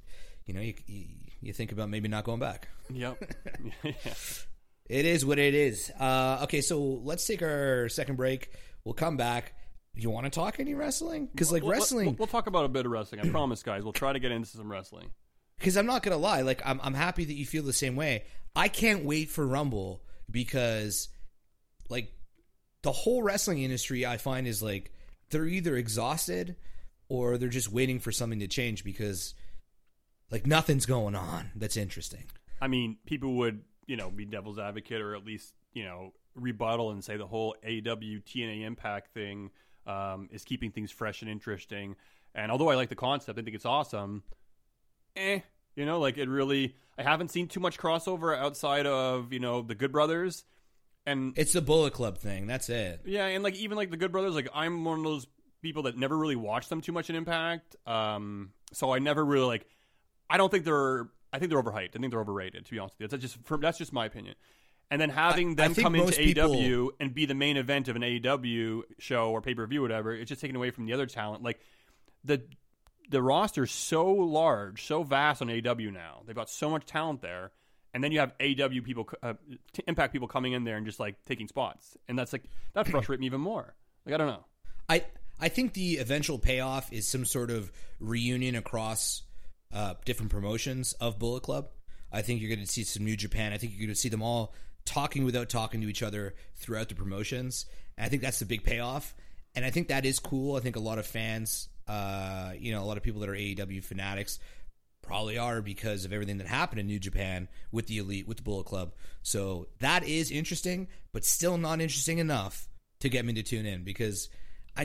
you think about maybe not going back. Yep. Yeah. It is what it is. Okay, so let's take our second break. We'll come back. You want to talk any wrestling? Because, like, wrestling... We'll talk about a bit of wrestling. I promise, guys. We'll try to get into some wrestling. Because I'm not going to lie. Like, I'm happy that you feel the same way. I can't wait for Rumble because, like, the whole wrestling industry, I find, is, like, they're either exhausted or they're just waiting for something to change because, like, nothing's going on that's interesting. I mean, people would, be devil's advocate or at least, rebuttal and say the whole AEW TNA Impact thing is keeping things fresh and interesting. And although I like the concept, I think it's awesome. Like, it really, I haven't seen too much crossover outside of, the Good Brothers. And it's the Bullet Club thing. That's it. Yeah. And like, even like the Good Brothers, like I'm one of those people that never really watched them too much in Impact. So I never really like, I think they're overhyped. I think they're overrated, to be honest with you. That's just my opinion. And then having them come into AEW and be the main event of an AEW show or pay-per-view, whatever, it's just taken away from the other talent. Like, the roster's so large, so vast on AEW now. They've got so much talent there. And then you have AEW people, Impact people coming in there and just, like, taking spots. And that frustrates me even more. Like, I don't know. I think the eventual payoff is some sort of reunion across different promotions of Bullet Club. I think you're going to see some New Japan. I think you're going to see them all talking without talking to each other throughout the promotions. And I think that's the big payoff. And I think that is cool. I think a lot of fans, a lot of people that are AEW fanatics probably are because of everything that happened in New Japan with the Elite, with the Bullet Club. So that is interesting, but still not interesting enough to get me to tune in because I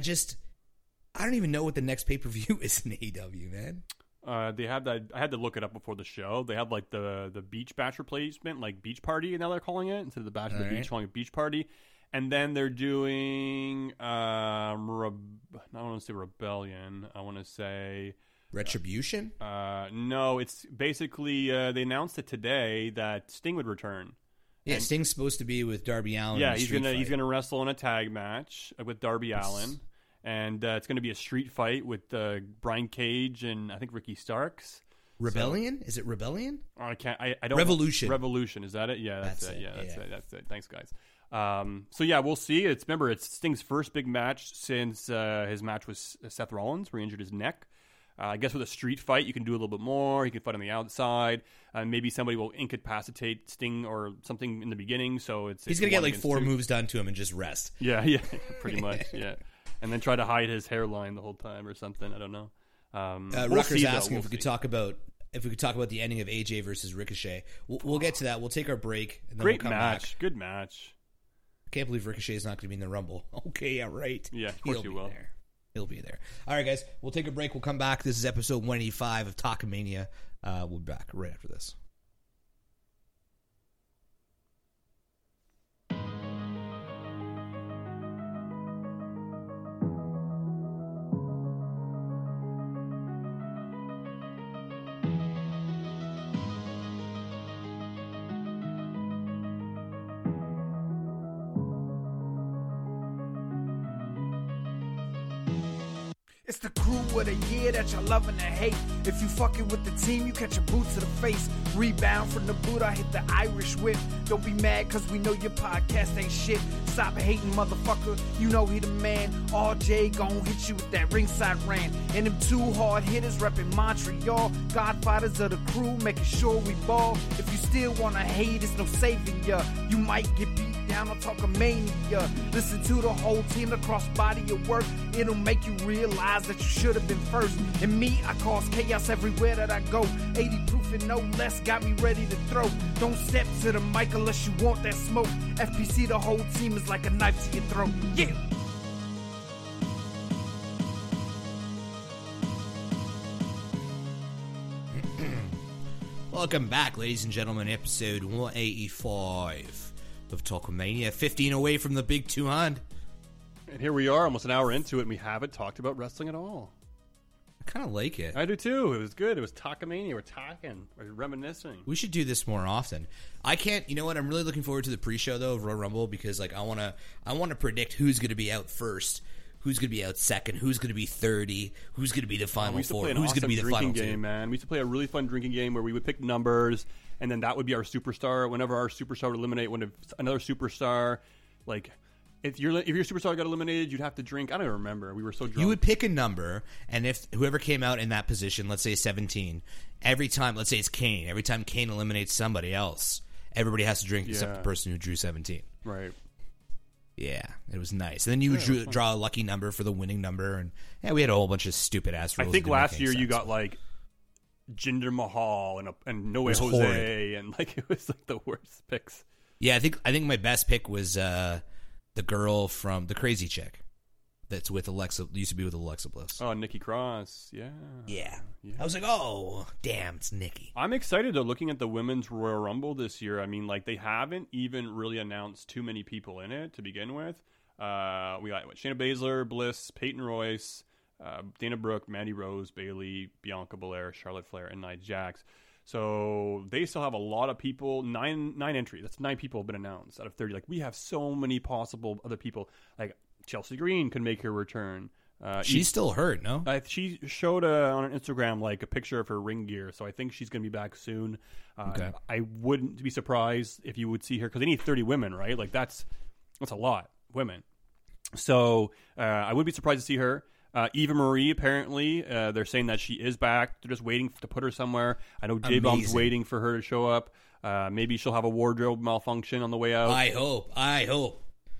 don't even know what the next pay-per-view is in AEW, man. They have that. I had to look it up before the show. They have like the beach bash replacement, like Beach Party, now they're calling it instead of the Bash of the Beach, calling it Beach Party. And then they're doing I don't want to say Rebellion. I want to say Retribution. No, it's basically they announced it today that Sting would return. Yeah, and Sting's supposed to be with Darby Allin. Yeah, he's gonna wrestle in a tag match with Darby Allin. And it's going to be a street fight with Brian Cage and I think Ricky Starks. Rebellion? Is it Rebellion? I don't. Revolution. Revolution. Is that it? Yeah, that's it. Yeah, that's it. Thanks, guys. So yeah, we'll see. It's Sting's first big match since his match with Seth Rollins, where he injured his neck. I guess with a street fight, you can do a little bit more. He can fight on the outside. Maybe somebody will incapacitate Sting or something in the beginning. So he's going to get like 4 moves done to him and just rest. Yeah, pretty much. Yeah. And then try to hide his hairline the whole time or something. I don't know. Rucker's asking if we could talk about the ending of AJ versus Ricochet. We'll get to that. We'll take our break. And then Great we'll come match. Back. Good match. I can't believe Ricochet is not going to be in the Rumble. Okay, yeah, right. Yeah, of course he will. There. He'll be there. All right, guys. We'll take a break. We'll come back. This is episode 185 of Talkamania. We'll be back right after this. It's the crew of the year that you're loving to hate. If you fucking with the team, you catch a boot to the face. Rebound from the boot, I hit the Irish whip. Don't be mad, cause we know your podcast ain't shit. Stop hating, motherfucker. You know he the man. RJ gon' hit you with that ringside rant. And them 2 hard hitters reppin' Montreal. Godfathers of the crew, making sure we ball. If you still wanna hate, it's no saving ya. You might get beat down on Talkamania. Listen to the whole team across body of work. It'll make you realize that you should have been first. And me, I cause chaos everywhere that I go. 80 proof and no less got me ready to throw. Don't step to the mic unless you want that smoke. FPC, the whole team is like a knife to your throat. Yeah. Welcome back, ladies and gentlemen, episode 185 of Talkomania, 15 away from the big 200. And here we are, almost an hour into it, and we haven't talked about wrestling at all. I kind of like it. I do too. It was good. It was Talkomania. We're talking. We're reminiscing. We should do this more often. I can't. You know what? I'm really looking forward to the pre-show though of Royal Rumble because like I want to predict who's going to be out first, who's going to be out second, who's going to be 30, who's going to be the final four, who's going to be the final game, two. Man, we used to play a really fun drinking game where we would pick numbers, and then that would be our superstar. Whenever our superstar would eliminate another superstar, like. If your superstar got eliminated, you'd have to drink. I don't even remember. We were so drunk. You would pick a number, and if whoever came out in that position, let's say 17, every time, let's say it's Kane, every time Kane eliminates somebody else, everybody has to drink except the person who drew 17. Right. Yeah, it was nice. And then you would draw a lucky number for the winning number, and we had a whole bunch of stupid ass rules. I think last year you got like Jinder Mahal and No Way Jose, horrid. and like it was like the worst picks. Yeah, I think my best pick was the girl from the crazy chick that's with Alexa, used to be with Alexa Bliss. Oh, Nikki Cross. Yeah. I was like, oh, damn, it's Nikki. I'm excited though looking at the women's Royal Rumble this year. I mean, like they haven't even really announced too many people in it to begin with. We got Shayna Baszler, Bliss, Peyton Royce, Dana Brooke, Mandy Rose, Bayley, Bianca Belair, Charlotte Flair, and Nia Jax. So they still have a lot of people. Nine entries. That's 9 people have been announced out of 30. Like we have so many possible other people. Like Chelsea Green could make her return. She's still hurt, no? She showed on her Instagram like a picture of her ring gear, so I think she's going to be back soon. Okay. I wouldn't be surprised if you would see her because they need 30 women, right? Like that's a lot women. So I would be surprised to see her. Eva Marie, apparently, they're saying that she is back. They're just waiting to put her somewhere. I know J-Bomb's waiting for her to show up. Maybe she'll have a wardrobe malfunction on the way out. I hope.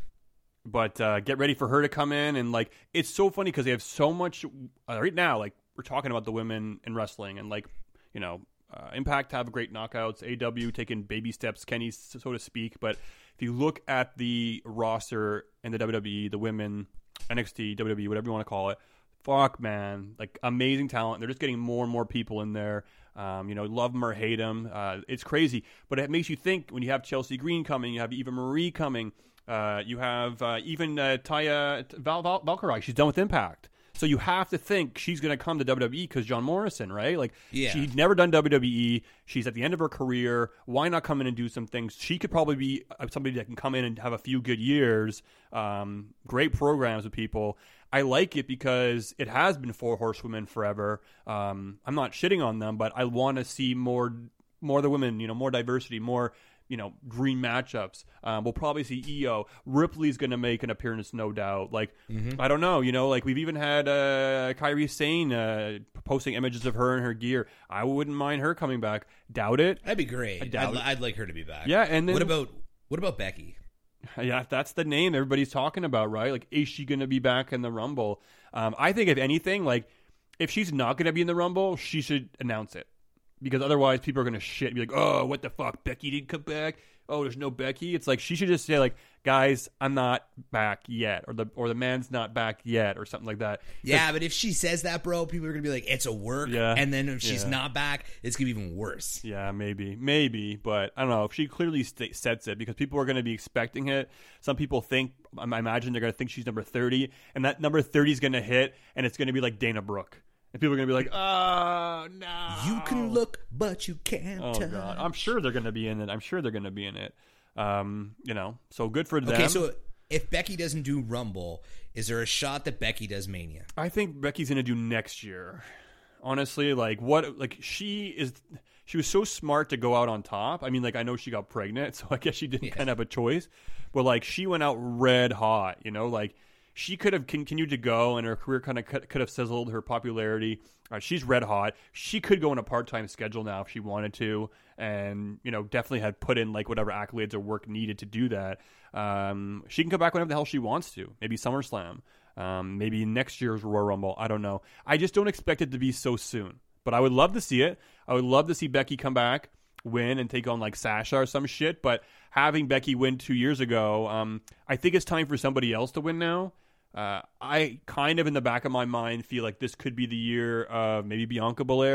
But get ready for her to come in. And, like, it's so funny because they have so much right now. Like, we're talking about the women in wrestling. And, like, you know, Impact have great knockouts. AW taking baby steps, Kenny, so to speak. But if you look at the roster in the WWE, the women, NXT, WWE, whatever you want to call it, fuck, man. Like, amazing talent. They're just getting more and more people in there. Love them or hate them. It's crazy. But it makes you think when you have Chelsea Green coming, you have Eva Marie coming, you have even Taya Valkyrie. She's done with Impact. So you have to think she's going to come to WWE because John Morrison, right? Like, she's never done WWE. She's at the end of her career. Why not come in and do some things? She could probably be somebody that can come in and have a few good years. Great programs with people. I like it because it has been 4 horsewomen forever. I'm not shitting on them, but I want to see more of the women, more diversity, more dream matchups. We'll probably see Io. Ripley's going to make an appearance, no doubt. Like, I don't know, like we've even had Kairi Sane posting images of her and her gear. I wouldn't mind her coming back. Doubt it. That'd be great. I'd like her to be back. Yeah, and then what about Becky? Yeah, that's the name everybody's talking about, right? Like, is she going to be back in the Rumble? I think if anything, like, if she's not going to be in the Rumble, she should announce it. Because otherwise, people are going to shit and be like, oh, what the fuck? Becky didn't come back? Oh, there's no Becky? It's like, she should just say, like, guys, I'm not back yet. Or the man's not back yet, or something like that. Yeah, but if she says that, bro, people are going to be like, it's a work. Yeah, and then if she's not back, it's going to be even worse. Yeah, maybe. But I don't know. If she clearly sets it, because people are going to be expecting it. Some people think, I imagine they're going to think she's number 30. And that number 30 is going to hit, and it's going to be like Dana Brooke. And people are going to be like, oh, no. You can look, but you can't touch. God. I'm sure they're going to be in it. So good for them. Okay, so if Becky doesn't do Rumble, is there a shot that Becky does Mania? I think Becky's going to do next year. Honestly, she was so smart to go out on top. I mean, like, I know she got pregnant, so I guess she didn't kind of have a choice. But, like, she went out red hot, like, she could have continued to go, and her career kind of could have sizzled her popularity. She's red hot. She could go on a part-time schedule now if she wanted to, and definitely had put in like whatever accolades or work needed to do that. She can come back whenever the hell she wants to. Maybe SummerSlam, maybe next year's Royal Rumble. I don't know. I just don't expect it to be so soon. But I would love to see it. I would love to see Becky come back, win, and take on like Sasha or some shit. But having Becky win 2 years ago, I think it's time for somebody else to win now. I kind of in the back of my mind feel like this could be the year of maybe Bianca Belair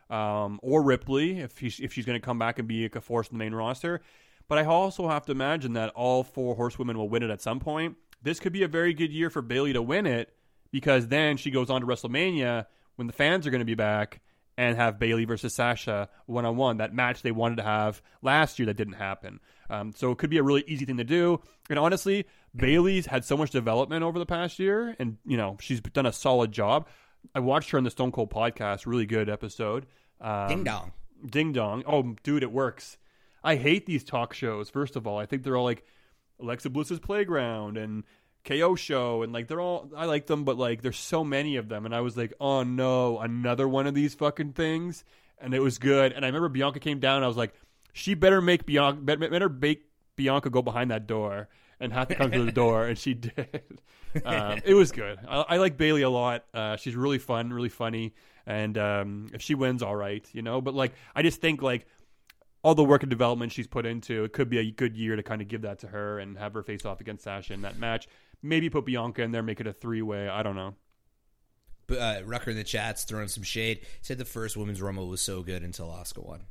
or Ripley if she's going to come back and be a force in the main roster. But I also have to imagine that all 4 horsewomen will win it at some point. This could be a very good year for Bayley to win it, because then she goes on to WrestleMania when the fans are going to be back and have Bayley versus Sasha one-on-one, that match they wanted to have last year that didn't happen. So it could be a really easy thing to do. And honestly, Bayley's had so much development over the past year, and she's done a solid job. I watched her on the Stone Cold podcast, really good episode. Ding dong. Ding dong. Oh, dude, it works. I hate these talk shows, first of all. I think they're all like Alexa Bliss's Playground and KO Show, and like they're all, I like them, but like there's so many of them, and I was like, oh no, another one of these fucking things. And it was good. And I remember Bianca came down, and I was like, she better make better make Bianca go behind that door and have to come through the door, and she did. It was good. I like Bayley a lot. She's really fun, really funny, and if she wins, all right, But like, I just think like all the work and development she's put into, it could be a good year to kind of give that to her and have her face off against Sasha in that match. Maybe put Bianca in there, make it a 3-way. I don't know. But Rucker in the chat's throwing some shade. Said the first Women's Rumble was so good until Asuka won.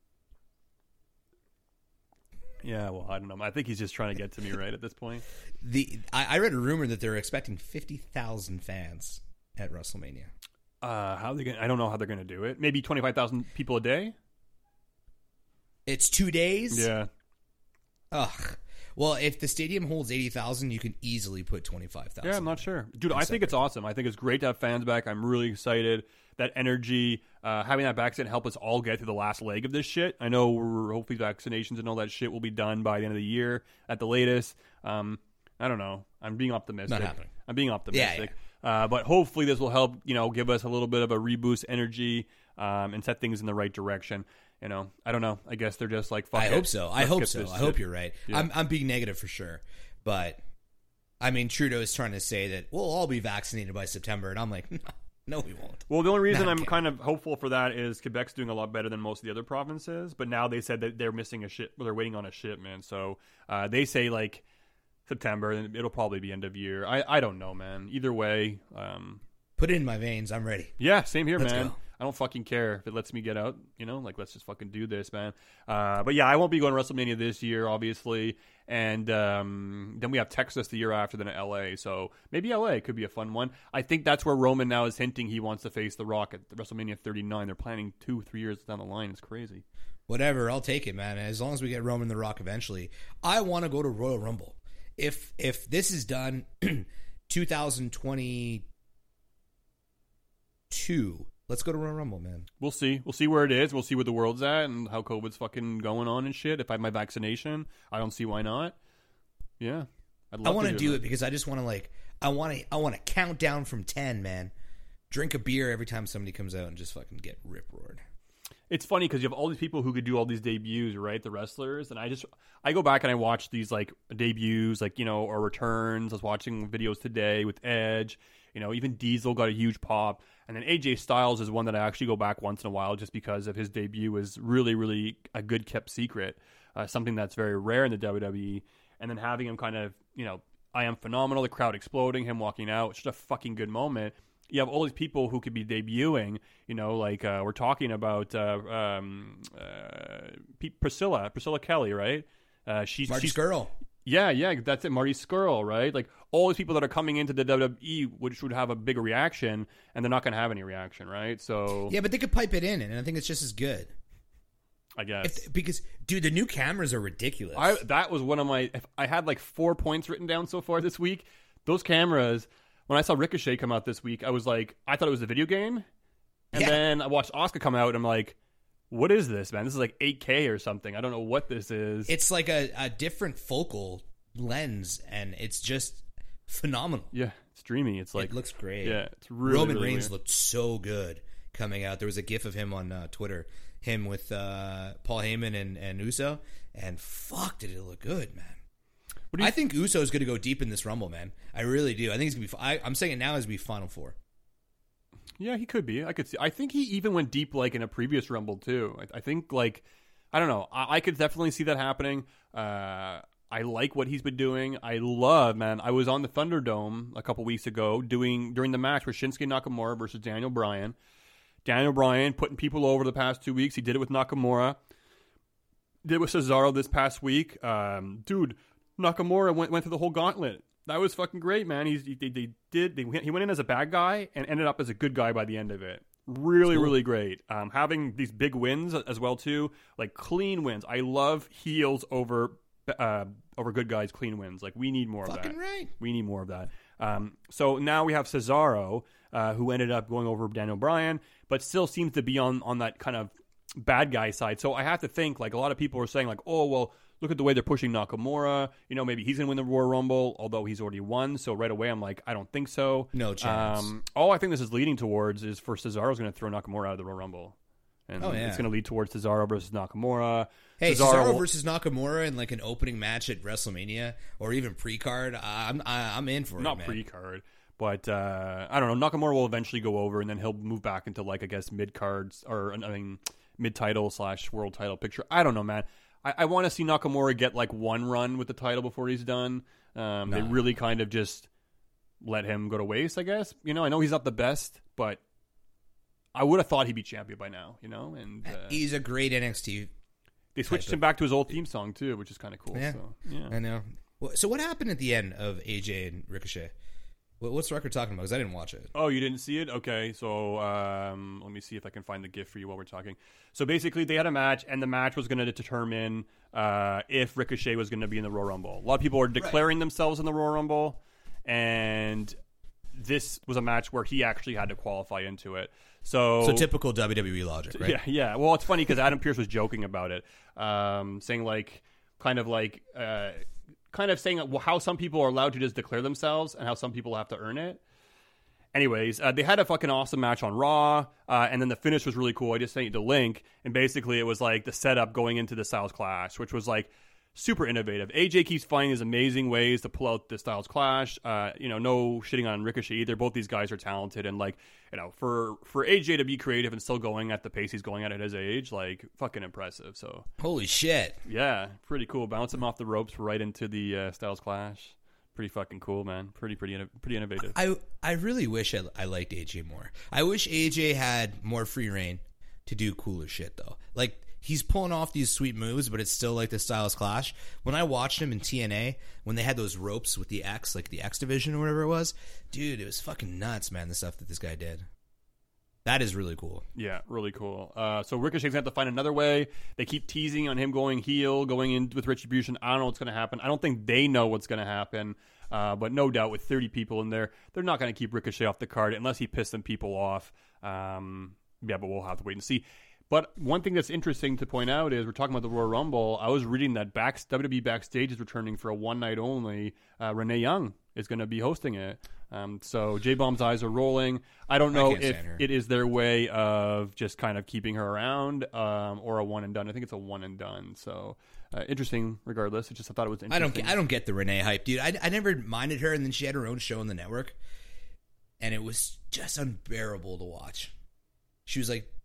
Yeah, well, I don't know. I think he's just trying to get to me right at this point. I read a rumor that they're expecting 50,000 fans at WrestleMania. How are they going? I don't know how they're going to do it. Maybe 25,000 people a day. It's 2 days. Yeah. Ugh. Well, if the stadium holds 80,000, you can easily put 25,000. Yeah, I'm not sure. Dude, I think it's awesome. I think it's great to have fans back. I'm really excited. That energy, having that vaccine help us all get to the last leg of this shit. I know hopefully vaccinations and all that shit will be done by the end of the year at the latest. I don't know. I'm being optimistic. Not happening. I'm being optimistic. Yeah. But hopefully this will help, give us a little bit of a reboost energy and set things in the right direction. I don't know. I guess they're just like, fuck I it. hope so. I hope so. I hope you're right. Yeah. I'm being negative for sure. But, I mean, Trudeau is trying to say that we'll all be vaccinated by September. And I'm like, no, we won't. Well, the only reason I'm kind of hopeful for that is Quebec's doing a lot better than most of the other provinces. But now they said that they're missing a ship. Well, they're waiting on a shipment. So they say like September, and it'll probably be end of year. I don't know, man. Either way. Put it in my veins. I'm ready. Yeah, same here, Let's man. go. I don't fucking care if it lets me get out, let's just fucking do this, man. But yeah, I won't be going to WrestleMania this year, obviously. And then we have Texas the year after, then LA. So maybe LA could be a fun one. I think that's where Roman now is hinting he wants to face The Rock at WrestleMania 39. They're planning 2-3 years down the line. It's crazy. Whatever, I'll take it, man. As long as we get Roman The Rock eventually. I want to go to Royal Rumble. If this is done 2022, let's go to Royal Rumble, man. We'll see. We'll see where it is. We'll see where the world's at and how COVID's fucking going on and shit. If I have my vaccination, I don't see why not. Yeah. I want to do it because I just want to I want to count down from 10, man. Drink a beer every time somebody comes out and just fucking get rip-roared. It's funny because you have all these people who could do all these debuts, right? The wrestlers. And I go back and I watch these debuts, or returns. I was watching videos today with Edge. Even Diesel got a huge pop. And then AJ Styles is one that I actually go back once in a while just because of his debut is really, really a good kept secret. Something that's very rare in the WWE. And then having him kind of, I am phenomenal, the crowd exploding, him walking out. It's just a fucking good moment. You have all these people who could be debuting, we're talking about Priscilla Kelly, right? She's Skrull. Yeah, that's it. Marty Skrull, right? Like all these people that are coming into the WWE, which would have a bigger reaction, and they're not going to have any reaction, right? So yeah, but they could pipe it in, and I think it's just as good. I guess because dude, the new cameras are ridiculous. That was one of my. I had 4 points written down so far this week. Those cameras. When I saw Ricochet come out this week, I was like, I thought it was a video game, and then I watched Asuka come out, and I'm like, what is this, man? This is like 8K or something. I don't know what this is. It's like a different focal lens, and it's just phenomenal. Yeah, it's dreamy. It's it looks great. Yeah, it's really Roman really Reigns weird. looked so good coming out. There was a GIF of him on Twitter, him with Paul Heyman and Uso, and fuck, did it look good, man. I think Uso is going to go deep in this Rumble, man. I really do. I think he's going to be. I'm saying it now as be Final Four. Yeah, he could be. I could see. I think he even went deep in a previous Rumble too. I think I don't know. I could definitely see that happening. I like what he's been doing. I love, man. I was on the Thunderdome a couple weeks ago during the match with Shinsuke Nakamura versus Daniel Bryan. Daniel Bryan putting people over the past 2 weeks. He did it with Nakamura. Did it with Cesaro this past week. Dude, Nakamura went through the whole gauntlet. That was fucking great, man. He went in as a bad guy and ended up as a good guy by the end of it. Really, really great. Having these big wins as well too, like clean wins. I love heels over good guys. Clean wins. Like we need more of that. Fucking right. We need more of that. So now we have Cesaro, who ended up going over Daniel Bryan, but still seems to be on that kind of bad guy side. So I have to think, like, a lot of people are saying, like, oh, well, look at the way they're pushing Nakamura. You know, maybe he's going to win the Royal Rumble, although he's already won. So right away, I'm like, I don't think so. No chance. All I think this is leading towards is for Cesaro's going to throw Nakamura out of the Royal Rumble. And it's going to lead towards Cesaro versus Nakamura. Hey, Cesaro versus Nakamura in like an opening match at WrestleMania or even pre-card. I'm in for it, man. Not pre-card. But I don't know. Nakamura will eventually go over, and then he'll move back into, like, I guess, mid-cards, or, I mean, mid-title / world title picture. I don't know, man. I want to see Nakamura get, like, one run with the title before he's done. They really kind of just let him go to waste, I guess. You know, I know he's not the best, but I would have thought he'd be champion by now, you know? And he's a great NXT. They switched him back to his old theme song, too, which is kind of cool. Yeah, so, yeah. I know. So what happened at the end of AJ and Ricochet? What's the record talking about? Because I didn't watch it. Oh, you didn't see it? Okay, so let me see if I can find the GIF for you while we're talking. So basically, they had a match, and the match was going to determine if Ricochet was going to be in the Royal Rumble. A lot of people are declaring themselves in the Royal Rumble, and this was a match where he actually had to qualify into it. So typical WWE logic, right? Yeah. Well, it's funny because Adam Pearce was joking about it, saying kind of saying how some people are allowed to just declare themselves and how some people have to earn it. Anyways, they had a fucking awesome match on Raw, and then the finish was really cool. I just sent you the link, and basically it was like the setup going into the Styles Clash, which was like super innovative. AJ keeps finding these amazing ways to pull out the Styles Clash. No shitting on Ricochet either. Both these guys are talented, and like, you know, for AJ to be creative and still going at the pace he's going at his age, like, fucking impressive. So holy shit, yeah, pretty cool. Bounce him off the ropes right into the Styles Clash. Pretty fucking cool, man. Pretty innovative. I really wish I liked AJ more. I wish AJ had more free reign to do cooler shit though. Like, he's pulling off these sweet moves, but it's still like the Styles Clash. When I watched him in TNA, when they had those ropes with the X, like the X Division or whatever it was, dude, it was fucking nuts, man, the stuff that this guy did. That is really cool. Yeah, really cool. So Ricochet's going to have to find another way. They keep teasing on him going heel, going in with Retribution. I don't know what's going to happen. I don't think they know what's going to happen. But no doubt with 30 people in there, they're not going to keep Ricochet off the card unless he pisses some people off. But we'll have to wait and see. But one thing that's interesting to point out is we're talking about the Royal Rumble. I was reading that WWE Backstage is returning for a one night only. Renee Young is going to be hosting it. So J-Bomb's eyes are rolling. I don't know if it is their way of just kind of keeping her around or a one and done. I think it's a one and done. So interesting regardless. I thought it was interesting. I don't get the Renee hype, dude. I never minded her, and then she had her own show on the network, and it was just unbearable to watch. She was like,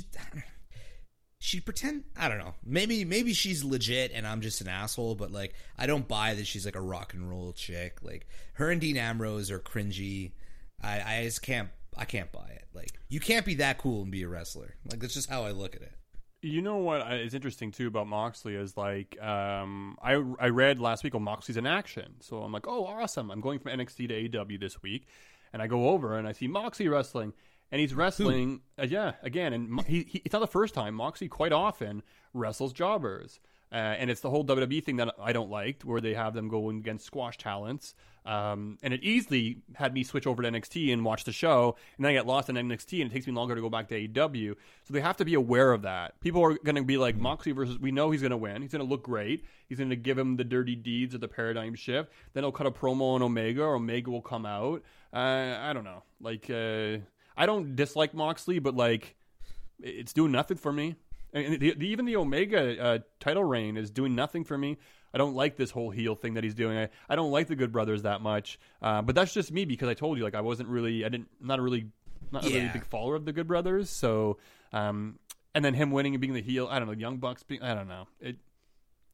she pretend, I don't know, maybe she's legit and I'm just an asshole, but like, I don't buy that she's like a rock and roll chick. Like, her and Dean Ambrose are cringy. I just can't buy it. Like, you can't be that cool and be a wrestler. Like, that's just how I look at it. You know what is interesting too about Moxley is like, I read last week, Moxley's in action, so I'm like, oh, awesome. I'm going from NXT to AEW this week, and I go over and I see Moxley wrestling. And he's wrestling, again, and it's not the first time. Moxley quite often wrestles jobbers. And it's the whole WWE thing that I don't like, where they have them go against squash talents. And it easily had me switch over to NXT and watch the show, and then I get lost in NXT, and it takes me longer to go back to AEW. So they have to be aware of that. People are going to be like, Moxley versus, we know he's going to win. He's going to look great. He's going to give him the dirty deeds of the paradigm shift. Then he'll cut a promo on Omega, or Omega will come out. I don't know. Like, I don't dislike Moxley, but like, it's doing nothing for me. And even the Omega title reign is doing nothing for me. I don't like this whole heel thing that he's doing. I don't like the Good Brothers that much. But that's just me, because I told you, like, not a really big follower of the Good Brothers. So, and then him winning and being the heel, I don't know, Young Bucks being, I don't know.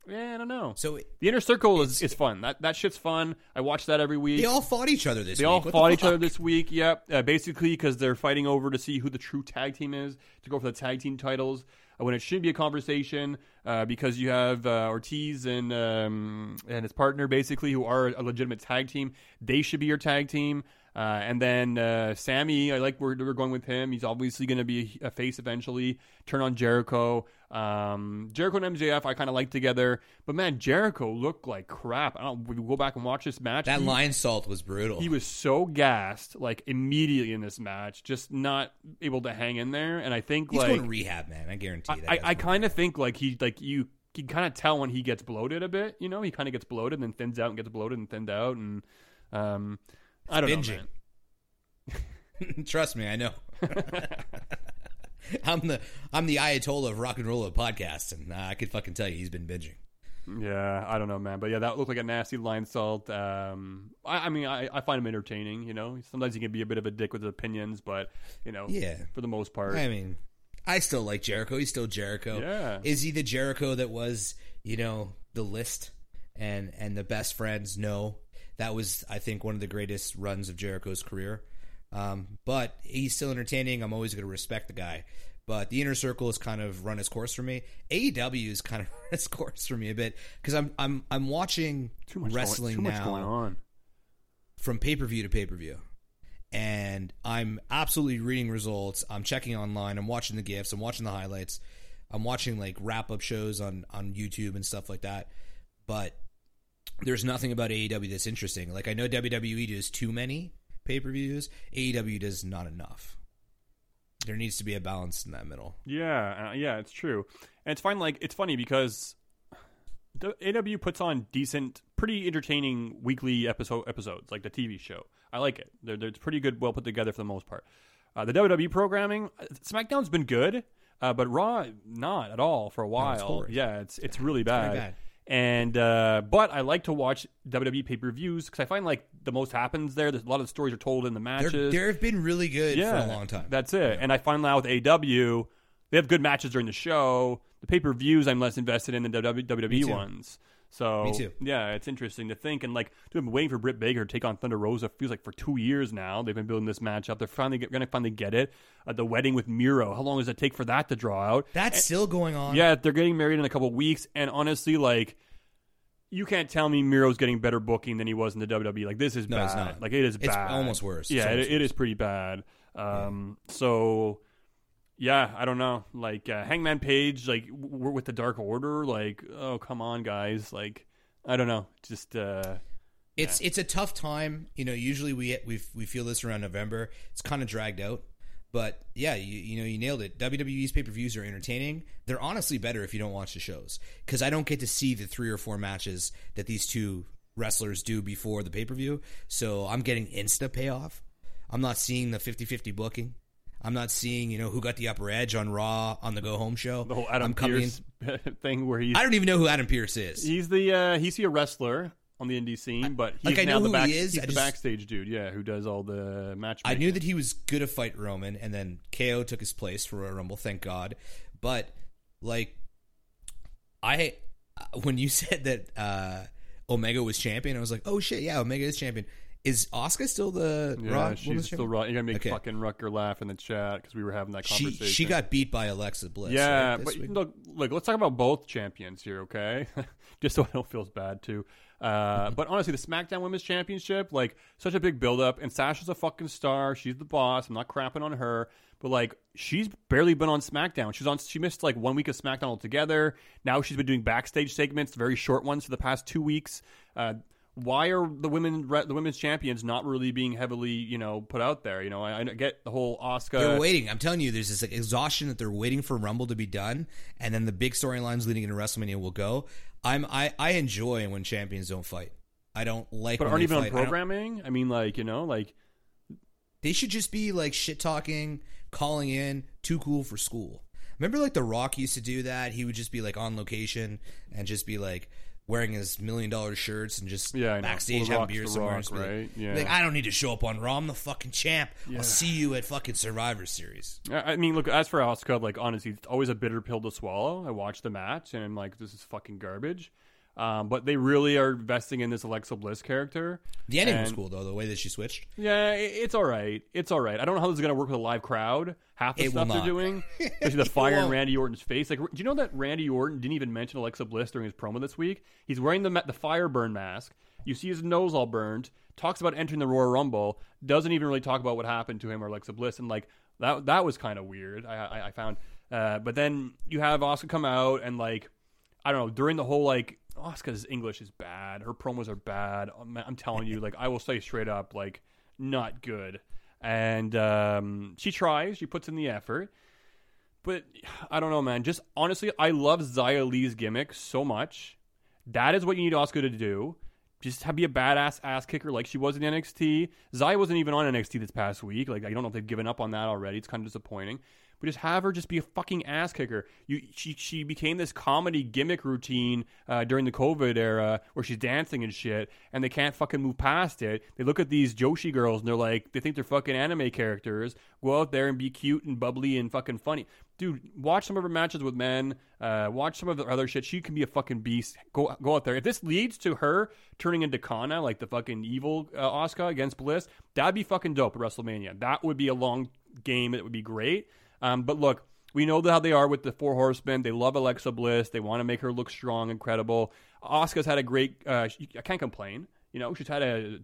Yeah, I don't know. So the Inner Circle is fun. That shit's fun. I watch that every week. they all fought each other this week. They all What fought the each other fuck? this week. Yep. Basically, because they're fighting over to see who the true tag team is to go for the tag team titles. When it should be a conversation, because you have Ortiz and his partner, basically, who are a legitimate tag team. They should be your tag team. And then Sammy, I like where we're going with him. He's obviously going to be a face eventually. Turn on Jericho. Jericho and MJF I kind of like together. But man, Jericho looked like crap. I don't. We go back and watch this match. That lion salt was brutal. He was so gassed, like immediately in this match, just not able to hang in there. And I think He's like going to rehab, man. I guarantee that. I kind of think like you can kind of tell when he gets bloated a bit. You know, he kind of gets bloated and then thins out and gets bloated and thinned out. And I don't know, binging. man. Trust me, I know. I'm the Ayatollah of rock and roll podcast, and I could fucking tell you he's been binging. Yeah, I don't know, man. But yeah, that looked like a nasty line salt. I mean, I find him entertaining, you know. Sometimes he can be a bit of a dick with his opinions, but, you know, Yeah. for the most part. I mean, I still like Jericho. He's still Jericho. Yeah. Is he the Jericho that was, you know, the List and the Best Friends? No. That was, I think, one of the greatest runs of Jericho's career. But he's still entertaining. I'm always going to respect the guy. But the Inner Circle has kind of run its course for me. AEW has kind of run its course for me a bit because I'm watching wrestling too much now going on. from pay-per-view to pay-per-view. And I'm absolutely reading results. I'm checking online. I'm watching the GIFs. I'm watching the highlights. I'm watching like wrap-up shows on YouTube and stuff like that. But there's nothing about AEW that's interesting. Like I know WWE does too many pay-per-views. AEW does not enough. There needs to be a balance in that middle. Yeah, it's true. And it's fine. Like, it's funny because the AEW puts on decent, pretty entertaining weekly episodes, like the TV show. I like it. They're pretty good, well put together for the most part. The WWE programming, SmackDown's been good, but Raw not at all for a while. it's horrid. Yeah, it's really bad. very bad. And but I like to watch WWE pay-per-views because I find like the most happens there. There's a lot of the stories are told in the matches. They've been really good for a long time. That's it. And I find now with AEW, they have good matches during the show. The pay-per-views I'm less invested in than the WWE ones. So Me too. yeah, it's interesting to think. And like, dude, I've been waiting for Britt Baker to take on Thunder Rosa. Feels like for 2 years now. They've been building this match up. They're going to finally get it. The wedding with Miro. How long does it take for that to draw out? That's still going on. Yeah, they're getting married in a couple weeks. And honestly, like, you can't tell me Miro's getting better booking than he was in the WWE. Like, this is bad. it's not. Like, it is It's bad. almost worse. Yeah, It's almost it is pretty bad. So, yeah, I don't know. Like, Hangman Page, like, we're with the Dark Order. Like, oh, come on, guys. Like, I don't know. Just, It's a tough time. You know, usually we feel this around November. It's kind of dragged out. But yeah, you nailed it. WWE's pay-per-views are entertaining. They're honestly better if you don't watch the shows because I don't get to see the 3 or 4 matches that these two wrestlers do before the pay-per-view. So I'm getting insta payoff. I'm not seeing the 50-50 booking. I'm not seeing, you know, who got the upper edge on Raw on the Go Home show. the whole Adam Pearce thing where he's... I don't even know who Adam Pearce is. He's a wrestler on the indie scene, but he's like, I now know the who he is. He's I the just- backstage dude, yeah, who does all the matchmaking. I knew that he was good to fight Roman, and then KO took his place for Royal Rumble, thank God. But, like, when you said that Omega was champion, I was like, oh shit, yeah, Omega is champion. Is Asuka still the Raw she's Women's still champion? Raw. You're gonna make Okay. fucking Rucker laugh in the chat because we were having that conversation. She got beat by Alexa Bliss. yeah, right, this but week? look, let's talk about both champions here, okay? Just so I don't feel as bad too. But honestly, the SmackDown Women's Championship, like, such a big build-up, and Sasha's a fucking star. She's the boss. I'm not crapping on her, but like, she's barely been on SmackDown. She missed like 1 week of SmackDown altogether. Now she's been doing backstage segments, very short ones, for the past 2 weeks. Why are the women's champions not really being heavily, you know, put out there? You know, I get the whole Asuka. They're waiting. I'm telling you, there's this like, exhaustion that they're waiting for Rumble to be done, and then the big storylines leading into WrestleMania will go. I enjoy when champions don't fight. I don't like. But when aren't they even on fight. I don't- programming? I mean, like, you know, like, They should just be like shit talking, calling in, too cool for school. Remember, like The Rock used to do that. He would just be like on location and just be like, wearing his $1 million shirts and just Yeah, I know. backstage Well, having Rock's beer the somewhere. Rock, and just be right? Yeah. Like, I don't need to show up on Raw. I'm the fucking champ. Yeah. I'll see you at fucking Survivor Series. I mean, look, as for Asuka, like, honestly, it's always a bitter pill to swallow. I watched the match, and I'm like, this is fucking garbage. But they really are investing in this Alexa Bliss character. The ending was And- cool, though, the way that she switched. Yeah, it's all right. It's all right. I don't know how this is going to work with a live crowd. Half the It stuff will they're not. doing, especially the fire in won't. Randy Orton's face. Like, do you know that Randy Orton didn't even mention Alexa Bliss during his promo this week? He's wearing the fire burn mask. You see his nose all burned. Talks about entering the Royal Rumble. Doesn't even really talk about what happened to him or Alexa Bliss. And like that was kind of weird. I found. But then you have Asuka come out and like, I don't know, during the whole like. Asuka's English is bad. Her promos are bad. I'm telling you, like, I will say straight up, like, not good. And she tries. She puts in the effort. But I don't know, man. Just honestly, I love Xia Li's gimmick so much. That is what you need Asuka to do. Just be a badass ass kicker like she was in NXT. Xia wasn't even on NXT this past week. Like, I don't know if they've given up on that already. It's kind of disappointing. But just have her just be a fucking ass kicker. She became this comedy gimmick routine during the COVID era where she's dancing and shit, and they can't fucking move past it. They look at these Joshi girls and they're like, they think they're fucking anime characters. Go out there and be cute and bubbly and fucking funny. Dude, watch some of her matches with men. Watch some of the other shit. She can be a fucking beast. Go out there. If this leads to her turning into Kana, like the fucking evil Asuka against Bliss, that'd be fucking dope at WrestleMania. That would be a long game. It would be great. But look, we know how they are with the Four Horsemen. They love Alexa Bliss. They want to make her look strong and credible. Asuka's had a great. I can't complain. You know, she's had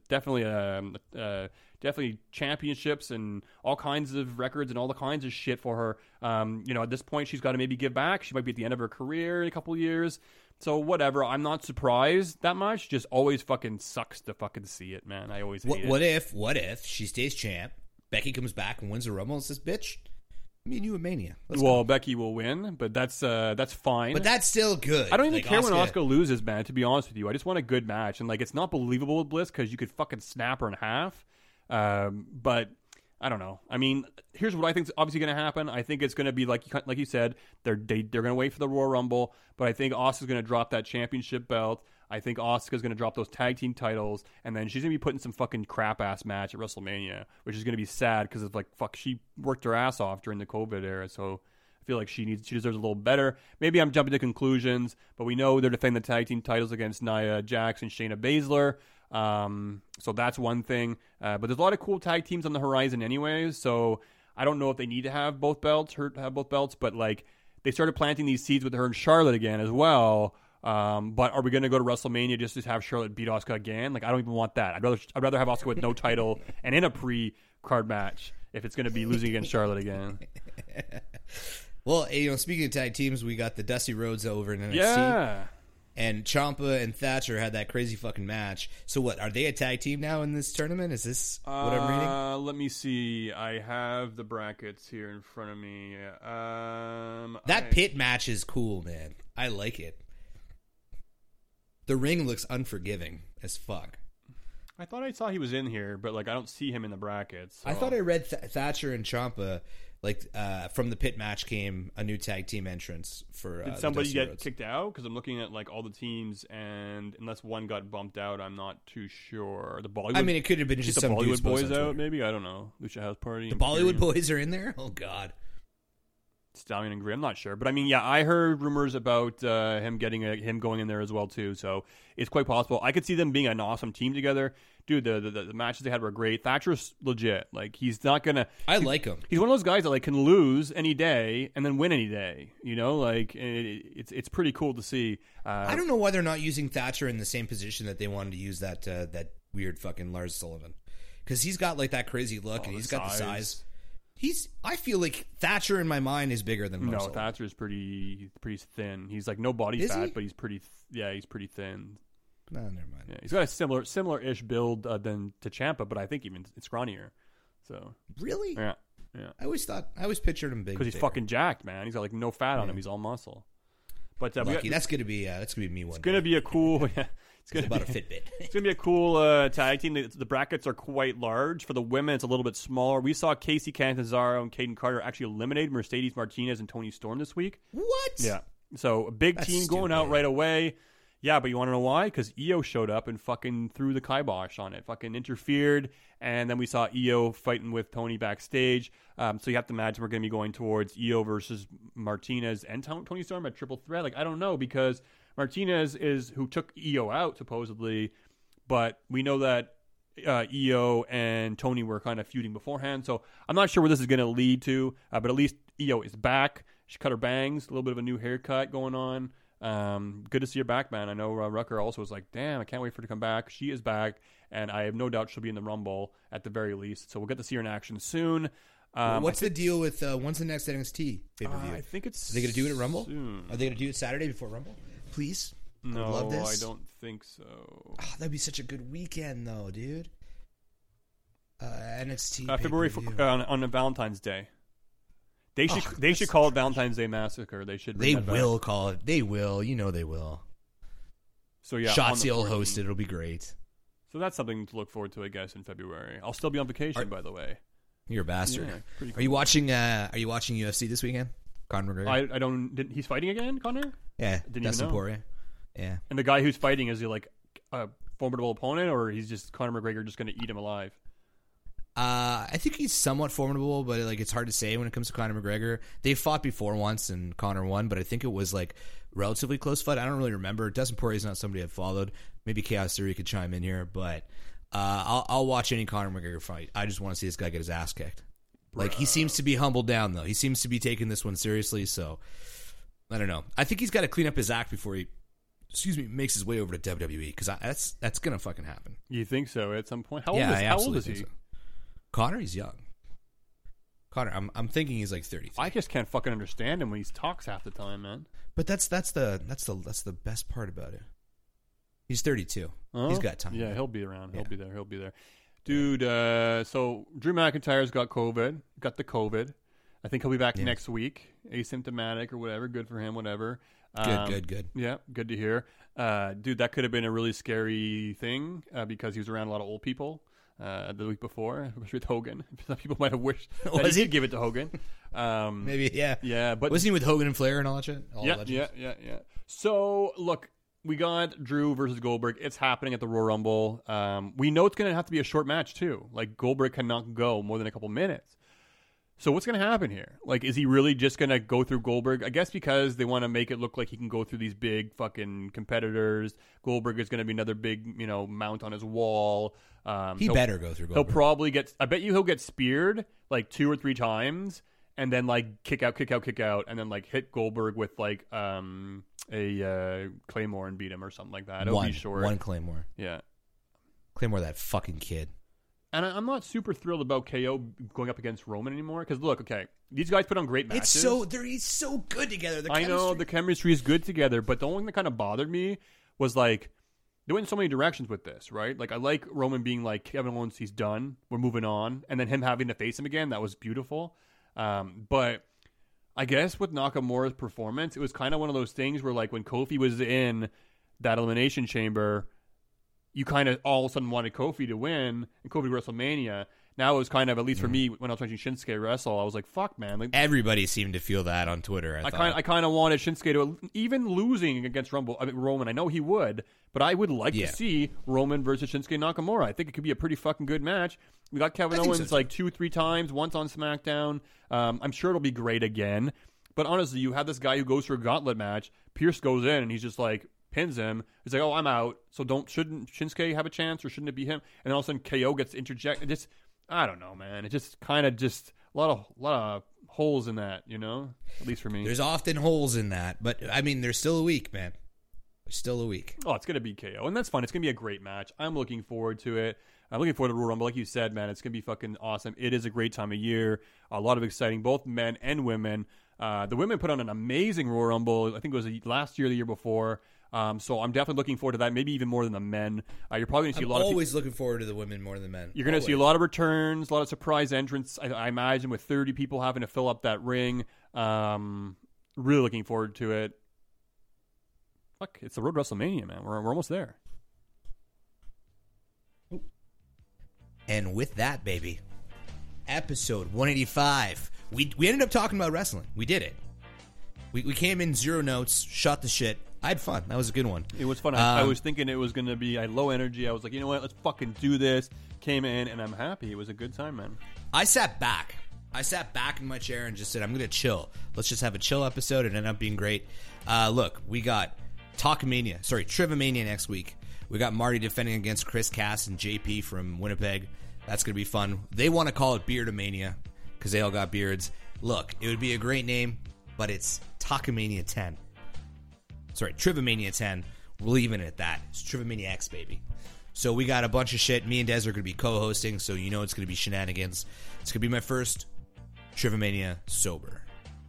definitely championships and all kinds of records and all the kinds of shit for her. You know, at this point, she's got to maybe give back. She might be at the end of her career in a couple of years. So whatever. I'm not surprised that much. Just always fucking sucks to fucking see it, man. I always hate it. What if she stays champ, Becky comes back and wins the Rumble and says, bitch, me and you at Mania. Let's Well, go. Becky will win, but that's fine. But that's still good. I don't even Like, care when Asuka loses, man, to be honest with you. I just want a good match. And, like, it's not believable with Bliss because you could fucking snap her in half. But I don't know. I mean, here's what I think is obviously going to happen. I think it's going to be, like you said, they're going to wait for the Royal Rumble. But I think Asuka's going to drop that championship belt. I think Asuka's going to drop those tag team titles. And then she's going to be putting some fucking crap-ass match at WrestleMania, which is going to be sad because it's like, fuck, she worked her ass off during the COVID era. So I feel like she deserves a little better. Maybe I'm jumping to conclusions, but we know they're defending the tag team titles against Nia Jax and Shayna Baszler. So that's one thing. But there's a lot of cool tag teams on the horizon anyways. So I don't know if they need to have both belts, but like they started planting these seeds with her and Charlotte again as well. But are we going to go to WrestleMania just to have Charlotte beat Asuka again? Like, I don't even want that. I'd rather have Asuka with no title and in a pre-card match if it's going to be losing against Charlotte again. Well, you know, speaking of tag teams, we got the Dusty Rhodes over in NXT. Yeah. And Ciampa and Thatcher had that crazy fucking match. So what, are they a tag team now in this tournament? Is this what I'm reading? Let me see. I have the brackets here in front of me. That pit match is cool, man. I like it. The ring looks unforgiving as fuck. I thought I saw he was in here, but like I don't see him in the brackets. So. I thought I read Thatcher and Ciampa, like from the pit match came a new tag team entrance for. Did somebody get kicked out? Because I'm looking at like all the teams, and unless one got bumped out, I'm not too sure. The Bollywood. I mean, it could have been just the some dudes Bollywood boys posted on out. Twitter. Maybe I don't know. Lucha House Party. The Bollywood boys are in there. Oh God. Stallion and Gray. I'm not sure, but I mean, yeah, I heard rumors about him going in there as well too. So it's quite possible. I could see them being an awesome team together, dude. The matches they had were great. Thatcher's legit. Like he's not gonna. I like him. He's one of those guys that like can lose any day and then win any day. You know, like it's pretty cool to see. I don't know why they're not using Thatcher in the same position that they wanted to use that weird fucking Lars Sullivan, because he's got like that crazy look and he's got the size. I feel like Thatcher in my mind is bigger than Lars Sullivan. Thatcher's pretty thin. He's like no body Is fat, he? but he's pretty thin. No, never mind. Yeah, he's got a similar-ish build than to Ciampa, but I think even it's scrawnier. So Really? yeah, I always pictured him big because he's bigger. fucking jacked, man. He's got like no fat on him. He's all muscle. But Lucky. That's gonna be me one. It's gonna be a cool. It's It's about a Fitbit. It's going to be a cool tag team. The brackets are quite large. For the women, it's a little bit smaller. We saw Casey Catanzaro and Caden Carter actually eliminate Mercedes Martinez and Tony Storm this week. What? Yeah. So a big That's team going out stupid. right away. Yeah, but you want to know why? Because Io showed up and fucking threw the kibosh on it. Fucking interfered, and then we saw Io fighting with Tony backstage. So you have to imagine we're going to be going towards Io versus Martinez and Tony Storm at triple threat. Like, I don't know, because Martinez is who took Io out, supposedly, but we know that Io and Tony were kind of feuding beforehand. So I'm not sure where this is going to lead to, but at least Io is back. She cut her bangs, a little bit of a new haircut going on. Good to see her back, man. I know Rucker also was like, damn, I can't wait for her to come back. She is back, and I have no doubt she'll be in the Rumble at the very least. So we'll get to see her in action soon. What's the deal with when's the next NXT pay-per-view? I think it's Are they going to do it at Rumble? soon. Are they going to do it Saturday before Rumble? Please? No, I would love this. I don't think so. Oh, that'd be such a good weekend, though, dude. NXT February pay-per-view. on a Valentine's Day. They should call it Valentine's Day Massacre. They should. They bring that will back. call it. They will. You know they will. So yeah, on Shotzi the will 14th. host it. It'll be great. So that's something to look forward to, I guess, in February. I'll still be on vacation, by the way. You're a bastard. Yeah, pretty Are you watching? Are you watching UFC this weekend? Conor McGregor. I don't. He's fighting again, Connor. Yeah, Didn't Dustin even know. Poirier. Yeah. And the guy who's fighting, is he like a formidable opponent, or he's just Conor McGregor just going to eat him alive? I think he's somewhat formidable, but like it's hard to say when it comes to Conor McGregor. They fought before once, and Conor won, but I think it was like relatively close fight. I don't really remember. Dustin Poirier is not somebody I've followed. Maybe Chaos Theory could chime in here, but I'll watch any Conor McGregor fight. I just want to see this guy get his ass kicked. Like, he seems to be humbled down, though. He seems to be taking this one seriously, so I don't know. I think he's got to clean up his act before he, makes his way over to WWE, because that's going to fucking happen. You think so at some point? How I old is absolutely he? think so. Connor, he's young. Connor, I'm thinking he's like 30. I just can't fucking understand him when he talks half the time, man. But that's the best part about it. He's 32. Oh? He's got time. Yeah, he'll be around. He'll Yeah. be there. Dude, so Drew McIntyre's got the COVID. I think he'll be back next week, asymptomatic or whatever. Good for him, whatever. Good. Yeah, good to hear. Dude, that could have been a really scary thing because he was around a lot of old people the week before, especially with Hogan. Some people might have wished that Was he he? could give it to Hogan. Maybe, yeah. Yeah, but Wasn't he with Hogan and Flair and all that shit? All yeah. legends? So, look, we got Drew versus Goldberg. It's happening at the Royal Rumble. We know it's going to have to be a short match, too. Like, Goldberg cannot go more than a couple minutes. So what's going to happen here? Like, is he really just going to go through Goldberg? I guess because they want to make it look like he can go through these big fucking competitors. Goldberg is going to be another big, mount on his wall. He better go through Goldberg. He'll probably I bet you he'll get speared like 2 or 3 times and then like kick out, and then like hit Goldberg with like a Claymore and beat him or something like that. It'll be short. One Claymore. Yeah. Claymore, that fucking kid. And I'm not super thrilled about KO going up against Roman anymore because look, okay, these guys put on great matches. He's so good together. I know the chemistry is good together, but the only thing that kind of bothered me was like they went in so many directions with this, right? Like I like Roman being like Kevin Owens, he's done, we're moving on, and then him having to face him again, that was beautiful. But I guess with Nakamura's performance, it was kind of one of those things where like when Kofi was in that Elimination Chamber, you kind of all of a sudden wanted Kofi to win and Kofi to WrestleMania. Now it was kind of, at least for me, when I was watching Shinsuke wrestle, I was like, fuck, man. Like, Everybody seemed to feel that on Twitter. I kind of wanted Shinsuke to, even losing against Roman, I know he would, but I would like to see Roman versus Shinsuke Nakamura. I think it could be a pretty fucking good match. We got Kevin Owens like 2-3 times, once on SmackDown. I'm sure it'll be great again. But honestly, you have this guy who goes through a gauntlet match. Pierce goes in and he's just like, pins him. He's like, oh, I'm out. So shouldn't Shinsuke have a chance or shouldn't it be him? And then all of a sudden KO gets interjected. Just, I don't know, man. It just kind of just a lot of holes in that, at least for me. There's often holes in that, but I mean, there's still a week, man. There's still a week. Oh, it's going to be KO, and that's fun. It's going to be a great match. I'm looking forward to it. I'm looking forward to the Royal Rumble. Like you said, man, it's going to be fucking awesome. It is a great time of year. A lot of exciting, both men and women. The women put on an amazing Royal Rumble. I think it was last year or the year before. So I'm definitely looking forward to that, maybe even more than the men. You're probably going to see a lot of people. Always looking forward to the women more than the men. You're going to see a lot of returns, a lot of surprise entrants. I imagine with 30 people having to fill up that ring. Really looking forward to it. Fuck, it's the road to WrestleMania, man. We're almost there. And with that, baby, episode 185. We ended up talking about wrestling. We did it. We came in 0 notes, shot the shit, I had fun. That was a good one. It was fun. I was thinking it was going to be low energy. I was like, you know what? Let's fucking do this. Came in, and I'm happy. It was a good time, man. I sat back in my chair and just said, I'm going to chill. Let's just have a chill episode. It ended up being great. Look, we got Trivomania next week. We got Marty defending against Chris Cass and JP from Winnipeg. That's going to be fun. They want to call it Beardomania because they all got beards. Look, it would be a great name, but it's Talkamania 10. Sorry, Trivomania 10. We're leaving it at that. It's Trivomania X, baby. So we got a bunch of shit. Me and Des are going to be co-hosting, so you know it's going to be shenanigans. It's going to be my first Trivomania sober.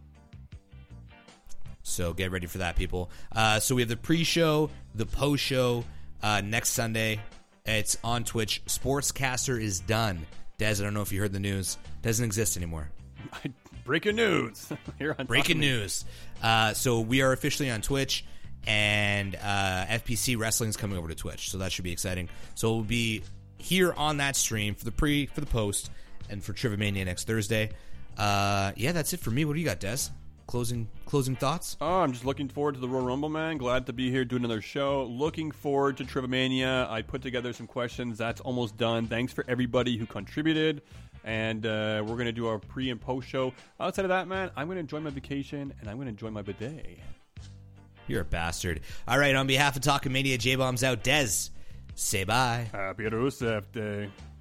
So get ready for that, people. So we have the pre-show, the post-show next Sunday. It's on Twitch. Sportscaster is done. Des, I don't know if you heard the news. Doesn't exist anymore. Breaking news. Here on Breaking news. So we are officially on Twitch, and FPC Wrestling is coming over to Twitch, so that should be exciting. So we'll be here on that stream for the pre, for the post, and for Trivomania next Thursday. Yeah, that's it for me. What do you got, Des? Closing thoughts? Oh, I'm just looking forward to the Royal Rumble, man. Glad to be here doing another show. Looking forward to Trivomania. I put together some questions. That's almost done. Thanks for everybody who contributed. And we're going to do our pre- and post-show. Outside of that, man, I'm going to enjoy my vacation, and I'm going to enjoy my bidet. You're a bastard. All right, on behalf of Talkamania, J-Bomb's out. Des, say bye. Happy Rusev Day.